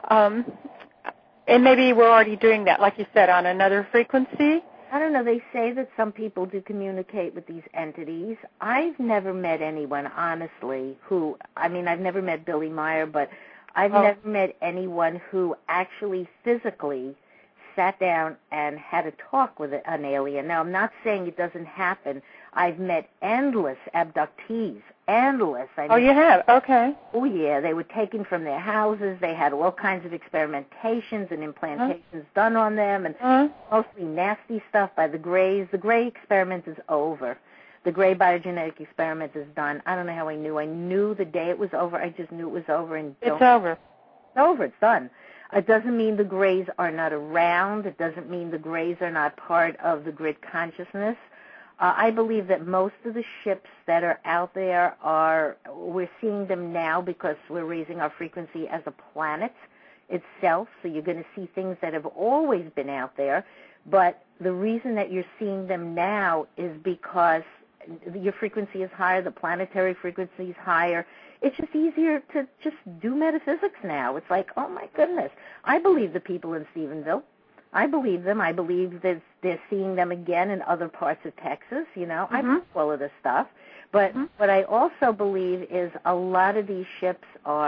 And maybe we're already doing that, like you said, on another frequency. I don't know. They say that some people do communicate with these entities. I've never met anyone, honestly, I've never met Billy Meyer, but I've never met anyone who actually physically sat down and had a talk with an alien. Now, I'm not saying it doesn't happen. I've met endless abductees, endless. You have? Okay. Oh, yeah. They were taken from their houses. They had all kinds of experimentations and implantations done on them, and mostly nasty stuff by the Greys. The Grey experiment is over. The Grey biogenetic experiment is done. I don't know how I knew. I knew the day it was over. I just knew it was over. It's over. It's over. It's done. It doesn't mean the Greys are not around. It doesn't mean the Greys are not part of the grid consciousness. I believe that most of the ships that are out there we're seeing them now because we're raising our frequency as a planet itself, so you're going to see things that have always been out there, but the reason that you're seeing them now is because your frequency is higher, the planetary frequency is higher. It's just easier to just do metaphysics now. It's like, oh my goodness, I believe the people in Stephenville. I believe them. I believe that they're seeing them again in other parts of Texas. I believe all of this stuff. But what I also believe is a lot of these ships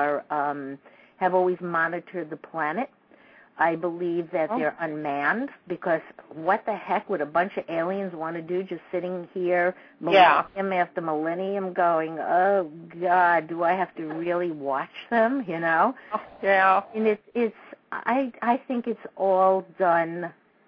have always monitored the planet. I believe that they're unmanned because what the heck would a bunch of aliens want to do just sitting here millennium after millennium going, oh, God, do I have to really watch them, Yeah. And I think it's all done.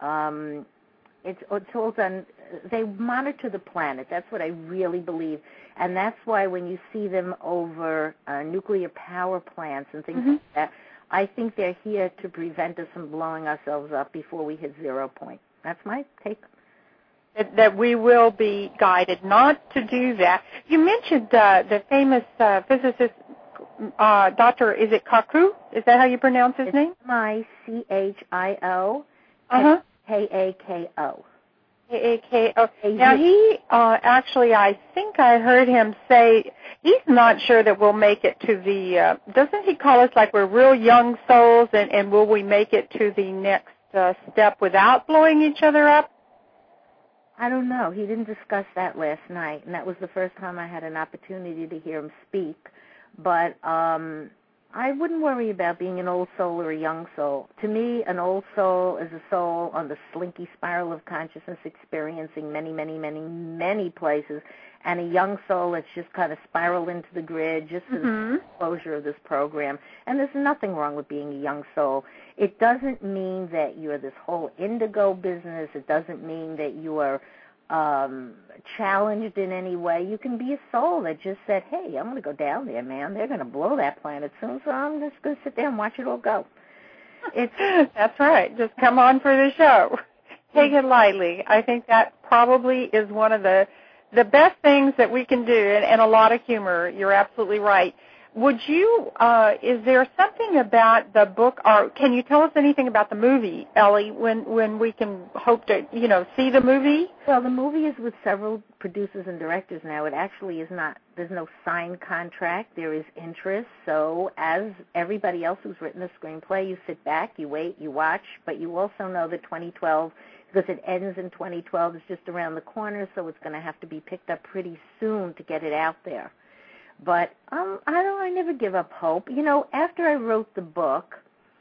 It's all done. They monitor the planet. That's what I really believe, and that's why when you see them over nuclear power plants and things like that, I think they're here to prevent us from blowing ourselves up before we hit 0 point. That's my take. That we will be guided not to do that. You mentioned the famous physicist. Dr. Is it Kaku? Is that how you pronounce his name? Michio. K-A-K-O. K-A-K-O. Now, he actually, I think I heard him say he's not sure that we'll make it to the, doesn't he call us like we're real young souls, and will we make it to the next step without blowing each other up? I don't know. He didn't discuss that last night, and that was the first time I had an opportunity to hear him speak. But I wouldn't worry about being an old soul or a young soul. To me, an old soul is a soul on the slinky spiral of consciousness experiencing many, many, many, many places, and a young soul that's just kind of spiraled into the grid just for the closure of this program. And there's nothing wrong with being a young soul. It doesn't mean that you're this whole indigo business. It doesn't mean that you are challenged in any way. You can be a soul that just said, hey, I'm going to go down there, man. They're going to blow that planet soon, so I'm just going to sit there and watch it all go. That's right. Just come on for the show. Take it lightly. I think that probably is one of the best things that we can do, and a lot of humor. You're absolutely right. Would you, is there something about the book, or can you tell us anything about the movie, Ellie, when we can hope to, see the movie? Well, the movie is with several producers and directors now. It actually is not, there's no signed contract. There is interest. So as everybody else who's written a screenplay, you sit back, you wait, you watch, but you also know that 2012, because it ends in 2012, is just around the corner, so it's going to have to be picked up pretty soon to get it out there. But I never give up hope. After I wrote the book,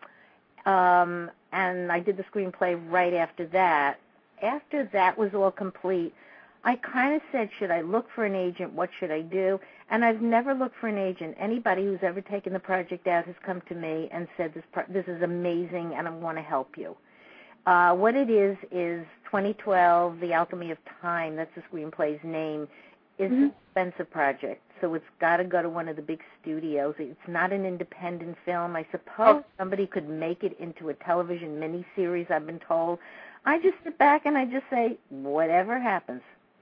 and I did the screenplay right after that was all complete, I kind of said, should I look for an agent? What should I do? And I've never looked for an agent. Anybody who's ever taken the project out has come to me and said, this is amazing, and I want to help you. What it is 2012, The Alchemy of Time, that's the screenplay's name, is an expensive project, so it's got to go to one of the big studios. It's not an independent film. I suppose somebody could make it into a television miniseries, I've been told. I just sit back and I just say, whatever happens.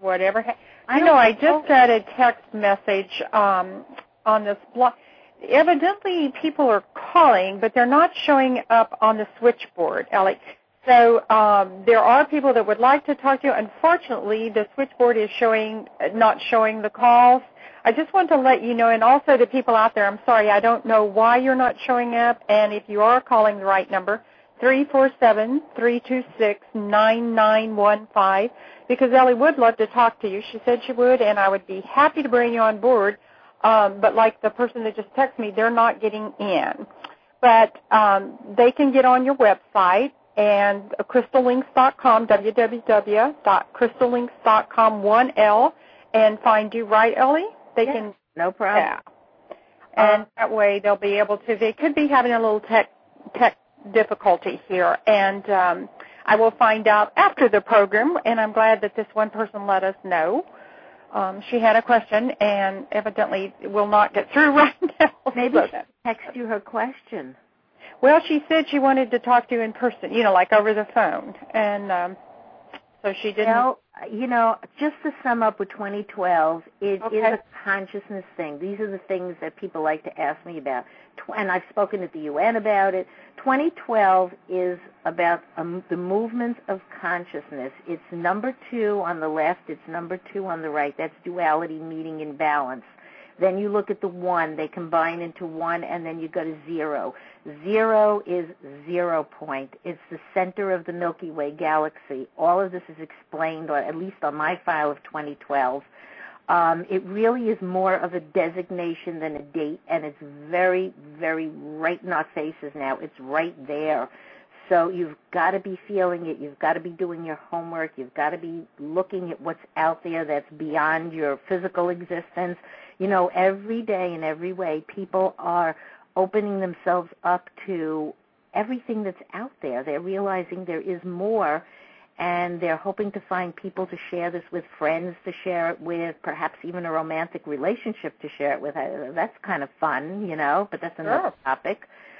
I just got a text message on this blog. Evidently, people are calling, but they're not showing up on the switchboard, Ellie. So there are people that would like to talk to you. Unfortunately, the switchboard is not showing the calls. I just want to let you know, and also the people out there, I'm sorry, I don't know why you're not showing up, and if you are calling the right number, 347-326-9915, because Ellie would love to talk to you. She said she would, and I would be happy to bring you on board. But like the person that just texted me, they're not getting in. But they can get on your website, and crystallinks.com, www.crystallinks.com, 1L, and find you, right, Ellie? They can. No problem. Yeah. And that way they'll be able to. They could be having a little tech difficulty here, and I will find out after the program, and I'm glad that this one person let us know. She had a question, and evidently will not get through right now. Maybe she text you her question. Well, she said she wanted to talk to you in person, like over the phone, and so she didn't. Well, just to sum up with 2012, it is a consciousness thing. These are the things that people like to ask me about, and I've spoken at the UN about it. 2012 is about the movement of consciousness. It's number 2 on the left, it's number 2 on the right. That's duality meeting in balance. Then you look at the 1, they combine into 1, and then you go to 0. 0 is 0 point. It's the center of the Milky Way galaxy. All of this is explained, at least on my file of 2012. It really is more of a designation than a date, and it's very, very right in our faces now. It's right there. So you've got to be feeling it. You've got to be doing your homework. You've got to be looking at what's out there that's beyond your physical existence. Every day in every way, people are opening themselves up to everything that's out there. They're realizing there is more, and they're hoping to find people to share this with, friends to share it with, perhaps even a romantic relationship to share it with. That's kind of fun, but that's another topic.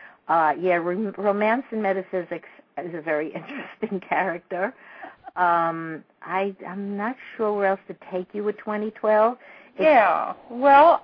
Romance and metaphysics is a very interesting character. I'm not sure where else to take you with 2012. Yeah. Well,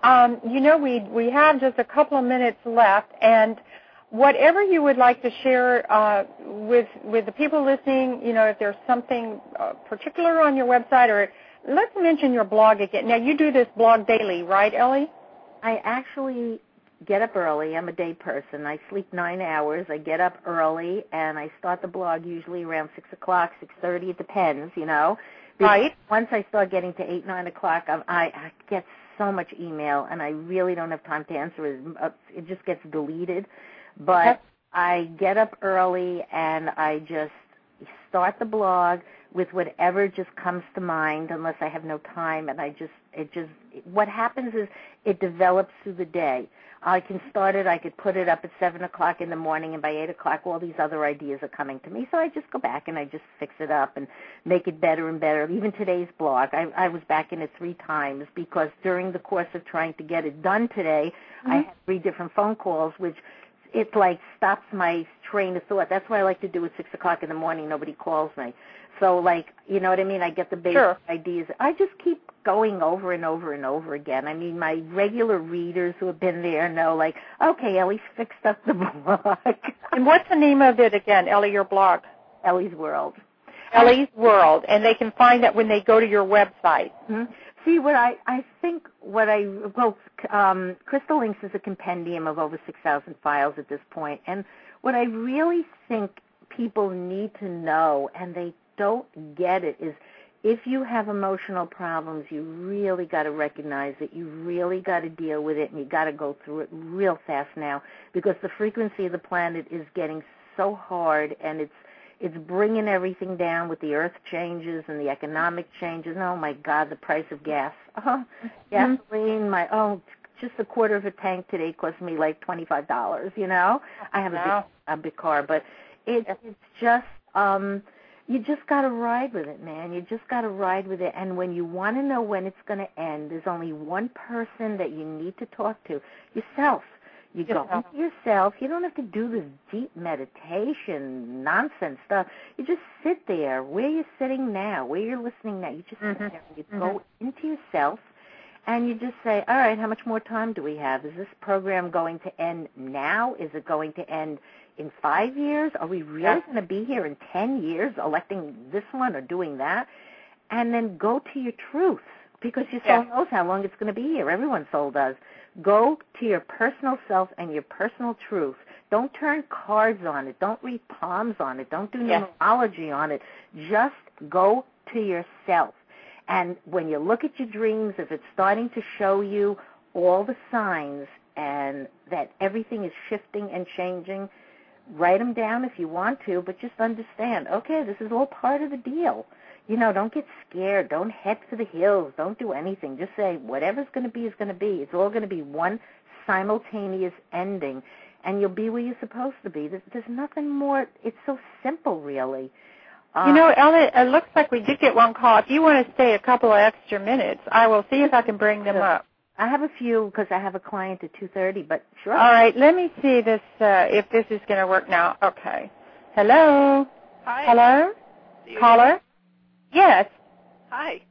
we have just a couple of minutes left, and whatever you would like to share with the people listening, if there's something particular on your website, or let's mention your blog again. Now, you do this blog daily, right, Ellie? I actually get up early. I'm a day person. I sleep 9 hours. I get up early, and I start the blog usually around 6 o'clock, 6:30. It depends, Right. Once I start getting to 8, 9 o'clock, I get so much email, and I really don't have time to answer it. It just gets deleted. But I get up early, and I just start the blog with whatever just comes to mind, unless I have no time. And what happens is it develops through the day. I can start it, I could put it up at 7 o'clock in the morning, and by 8 o'clock all these other ideas are coming to me. So I just go back and I just fix it up and make it better and better. Even today's blog, I was back in it 3 times because during the course of trying to get it done today, I had 3 different phone calls, which it stops my train of thought. That's why I like to do it 6 o'clock in the morning. Nobody calls me. So, you know what I mean? I get the basic ideas. I just keep going over and over and over again. I mean, my regular readers who have been there know, okay, Ellie's fixed up the blog. And what's the name of it again, Ellie, your blog? Ellie's World. Ellie's World. And they can find that when they go to your website. Mm-hmm. See, Crystal Links is a compendium of over 6,000 files at this point. And what I really think people need to know, and they don't get it, is if you have emotional problems, you really got to recognize it. You really got to deal with it, and you got to go through it real fast now, because the frequency of the planet is getting so hard, and it's bringing everything down with the earth changes and the economic changes. Oh my God, the price of gas, gasoline, just a quarter of a tank today cost me like $25. I have a big car, but it's just. You just got to ride with it, man. You just got to ride with it. And when you want to know when it's going to end, there's only one person that you need to talk to, yourself. You go into yourself. You don't have to do this deep meditation nonsense stuff. You just sit there where you're sitting now, where you're listening now. You just sit there and you go into yourself, And you just say, all right, how much more time do we have? Is this program going to end now? Is it going to end in 5 years? Are we really going to be here in 10 years electing this one or doing that? And then go to your truth, because your soul knows how long it's going to be here. Everyone's soul does. Go to your personal self and your personal truth. Don't turn cards on it. Don't read palms on it. Don't do numerology on it. Just go to yourself. And when you look at your dreams, if it's starting to show you all the signs and that everything is shifting and changing, write them down if you want to, but just understand, okay, this is all part of the deal. You know, don't get scared. Don't head for the hills. Don't do anything. Just say whatever's going to be is going to be. It's all going to be one simultaneous ending, and you'll be where you're supposed to be. There's nothing more. It's so simple, really. You know, Elliot, it looks like we did get one call. If you want to stay a couple of extra minutes, I will see if I can bring them up. I have a few because I have a client at 2:30, but sure. All right, let me see this if this is going to work now. Okay. Hello? Hi. Hello? Caller? Yes. Hi.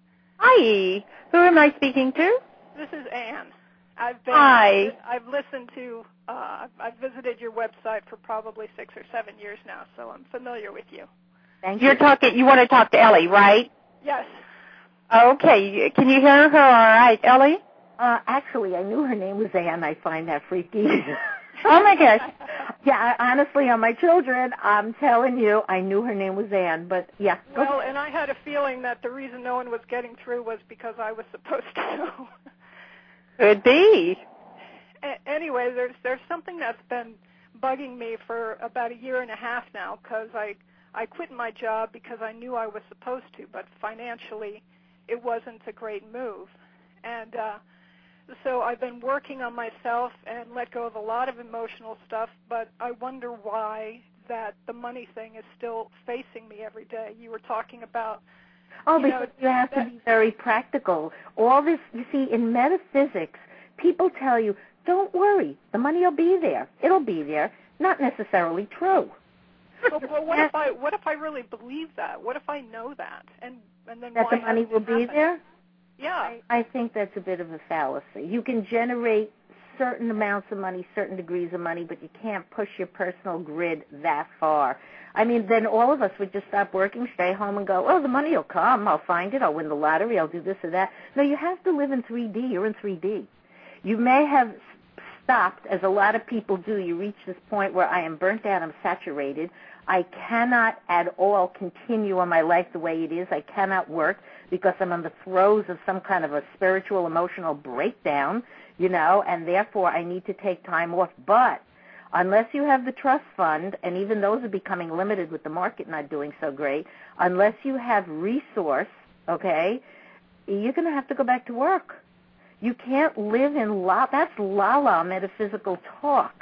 Hi. Who am I speaking to? This is Anne. Hi. I've listened to, I've visited your website for probably 6 or 7 years now, so I'm familiar with you. Thank you. You want to talk to Ellie, right? Yes. Okay. Can you hear her all right, Ellie? Actually, I knew her name was Anne. I find that freaky. Oh, my gosh. Yeah, honestly, on my children, I'm telling you, I knew her name was Anne, but yeah. Well, and I had a feeling that the reason no one was getting through was because I was supposed to know. Could be. Anyway, there's something that's been bugging me for about 1.5 years now, because I quit my job because I knew I was supposed to, but financially it wasn't a great move. And so I've been working on myself and let go of a lot of emotional stuff, but I wonder why that the money thing is still facing me every day. You were talking about... because you have to be very practical. All this, you see, in metaphysics, people tell you, don't worry, the money will be there. It'll be there. Not necessarily true. Well, what if I really believe that? What if I know that? And then that why the money will be there? Yeah. I think that's a bit of a fallacy. You can generate certain amounts of money, certain degrees of money, but you can't push your personal grid that far. I mean, then all of us would just stop working, stay home, and go, oh, the money will come. I'll find it. I'll win the lottery. I'll do this or that. No, you have to live in 3D. You're in 3D. You may have stopped, as a lot of people do. You reach this point where I am burnt out. I'm saturated. I cannot at all continue on my life the way it is. I cannot work because I'm in the throes of some kind of a spiritual, emotional breakdown, and therefore I need to take time off. But unless you have the trust fund, and even those are becoming limited with the market not doing so great, unless you have resource, okay, you're going to have to go back to work. You can't live in that's la-la metaphysical talk.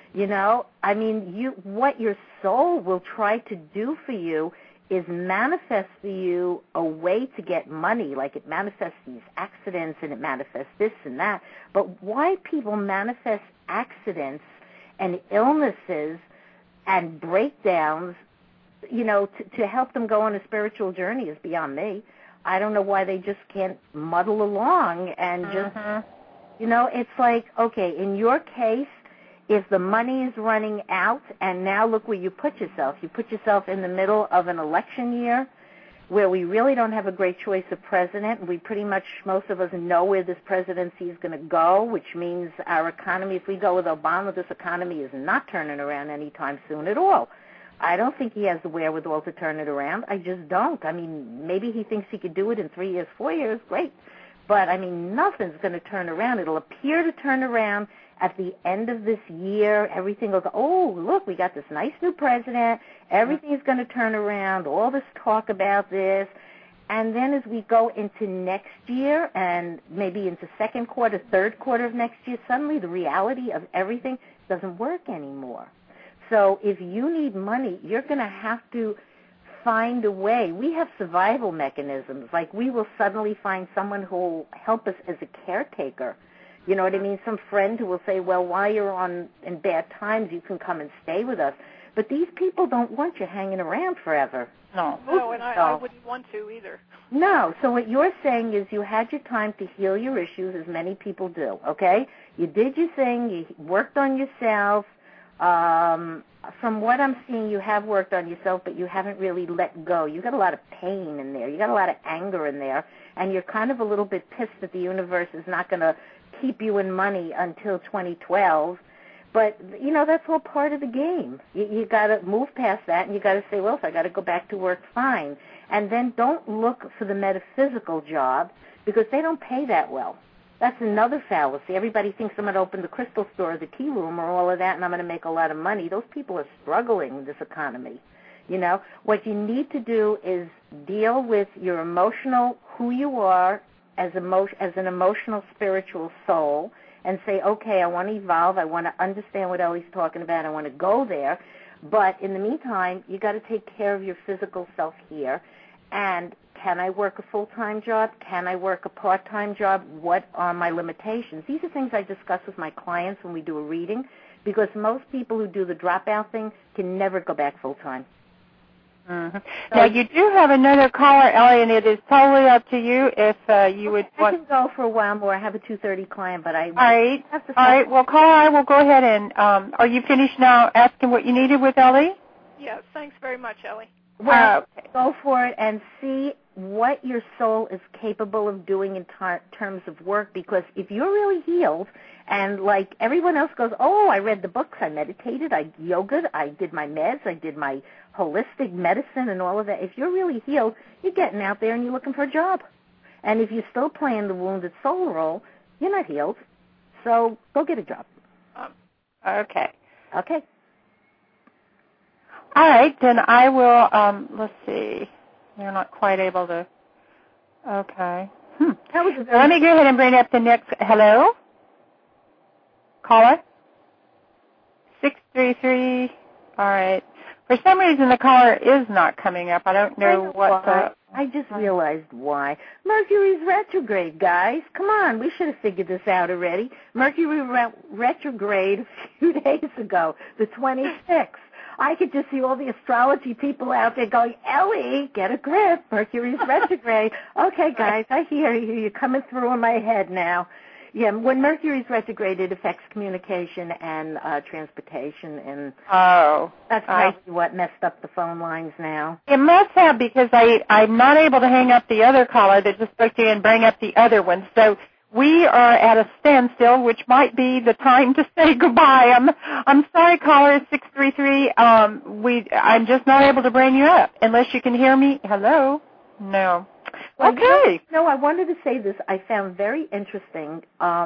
I mean, what your soul will try to do for you is manifest for you a way to get money, like it manifests these accidents and it manifests this and that. But why people manifest accidents and illnesses and breakdowns, to help them go on a spiritual journey is beyond me. I don't know why they just can't muddle along and just, it's like, okay, in your case, if the money is running out, and now look where you put yourself. You put yourself in the middle of an election year where we really don't have a great choice of president. We pretty much, most of us know where this presidency is going to go, which means our economy, if we go with Obama, this economy is not turning around anytime soon at all. I don't think he has the wherewithal to turn it around. I just don't. I mean, maybe he thinks he could do it in 3 years, 4 years, great. But, I mean, nothing's going to turn around. It'll appear to turn around at the end of this year. Everything will go, oh, look, we got this nice new president. Everything's going to turn around, all this talk about this. And then as we go into next year and maybe into second quarter, third quarter of next year, suddenly the reality of everything doesn't work anymore. So if you need money, you're going to have to find a way. We have survival mechanisms. Like we will suddenly find someone who will help us as a caretaker. You know what I mean? Some friend who will say, well, while you're in bad times, you can come and stay with us. But these people don't want you hanging around forever. No. No, and I wouldn't want to either. No. So what you're saying is you had your time to heal your issues, as many people do, okay? You did your thing. You worked on yourself. From what I'm seeing, you have worked on yourself, but you haven't really let go. You got a lot of pain in there. You got a lot of anger in there, and you're kind of a little bit pissed that the universe is not going to keep you in money until 2012. But, you know, that's all part of the game. You got to move past that, and you got to say, well, if I got to go back to work, fine. And then don't look for the metaphysical job because they don't pay that well. That's another fallacy. Everybody thinks I'm going to open the crystal store or the tea room or all of that, and I'm going to make a lot of money. Those people are struggling in this economy. You know, what you need to do is deal with your emotional, who you are as an emotional, spiritual soul, and say, okay, I want to evolve. I want to understand what Ellie's talking about. I want to go there. But in the meantime, you got to take care of your physical self here. And can I work a full-time job? Can I work a part-time job? What are my limitations? These are things I discuss with my clients when we do a reading, because most people who do the dropout thing can never go back full-time. Mm-hmm. Now, you do have another caller, Ellie, and it is totally up to you if you would want... I can go for a while more. I have a 2:30 client, but I have to... All right. Well, caller, I will go ahead and... are you finished now asking what you needed with Ellie? Yes. Thanks very much, Ellie. Well, go for it and see what your soul is capable of doing in terms of work, because if you're really healed and like everyone else goes, oh, I read the books, I meditated, I yogaed, I did my meds, I did my holistic medicine and all of that. If you're really healed, you're getting out there and you're looking for a job. And if you're still playing the wounded soul role, you're not healed. So go get a job. Okay. Okay. All right, then I will, let's see. You're not quite able to, okay. Let me go ahead and bring up the next, hello? Caller? 633, all right. For some reason, the caller is not coming up. I don't know what the... I just realized why. Mercury's retrograde, guys. Come on, we should have figured this out already. Mercury retrograde a few days ago, the 26th. I could just see all the astrology people out there going, Ellie, get a grip. Mercury's retrograde. Okay, guys, I hear you. You're coming through in my head now. Yeah, when Mercury's retrograde, it affects communication and transportation, and that's probably what messed up the phone lines now. It must have, because I'm not able to hang up the other caller that just spoke to you and bring up the other one. So we are at a standstill, which might be the time to say goodbye. I'm sorry, caller 633. I'm just not able to bring you up unless you can hear me. Hello? No. Well, okay. No, I wanted to say this. I found very interesting.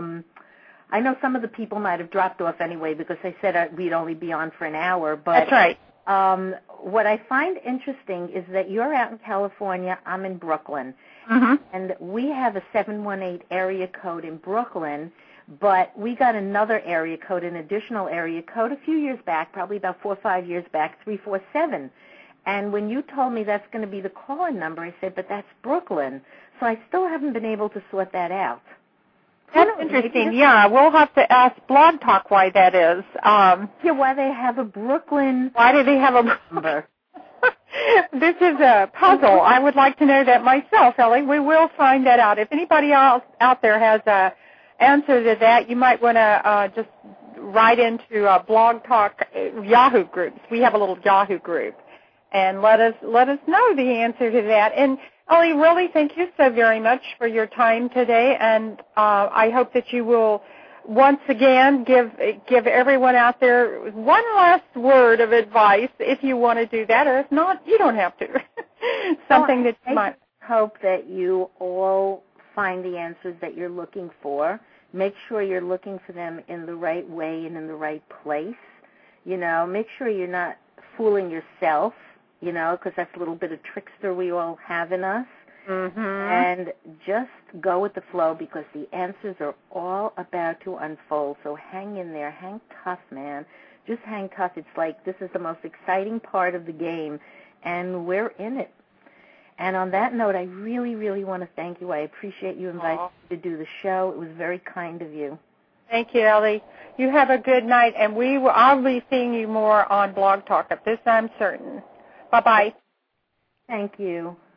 I know some of the people might have dropped off anyway because they said we'd only be on for an hour. But that's right. What I find interesting is that you're out in California. I'm in Brooklyn. Mm-hmm. And we have a 718 area code in Brooklyn, but we got another area code, an additional area code a few years back, probably about 4 or 5 years back, 347. And when you told me that's going to be the call-in number, I said, but that's Brooklyn. So I still haven't been able to sort that out. That's interesting. Yeah, we'll have to ask Blog Talk why that is. Yeah, why they have a Brooklyn... Why do they have a number? This is a puzzle. I would like to know that myself, Ellie. We will find that out. If anybody else out there has an answer to that, you might want to just write into Blog Talk Yahoo groups. We have a little Yahoo group. And let us know the answer to that. And Ellie, really, thank you so very much for your time today. And I hope that you will once again give everyone out there one last word of advice if you want to do that, or if not, you don't have to. Something that you might hope that you all find the answers that you're looking for. Make sure you're looking for them in the right way and in the right place. You know, make sure you're not fooling yourself. You know, because that's a little bit of trickster we all have in us. Mm-hmm. And just go with the flow, because the answers are all about to unfold. So hang in there. Hang tough, man. Just hang tough. It's like this is the most exciting part of the game, and we're in it. And on that note, I really, really want to thank you. I appreciate you inviting me to do the show. It was very kind of you. Thank you, Ellie. You have a good night, and I'll be seeing you more on Blog Talk. Of this I'm certain. Bye-bye. Thank you.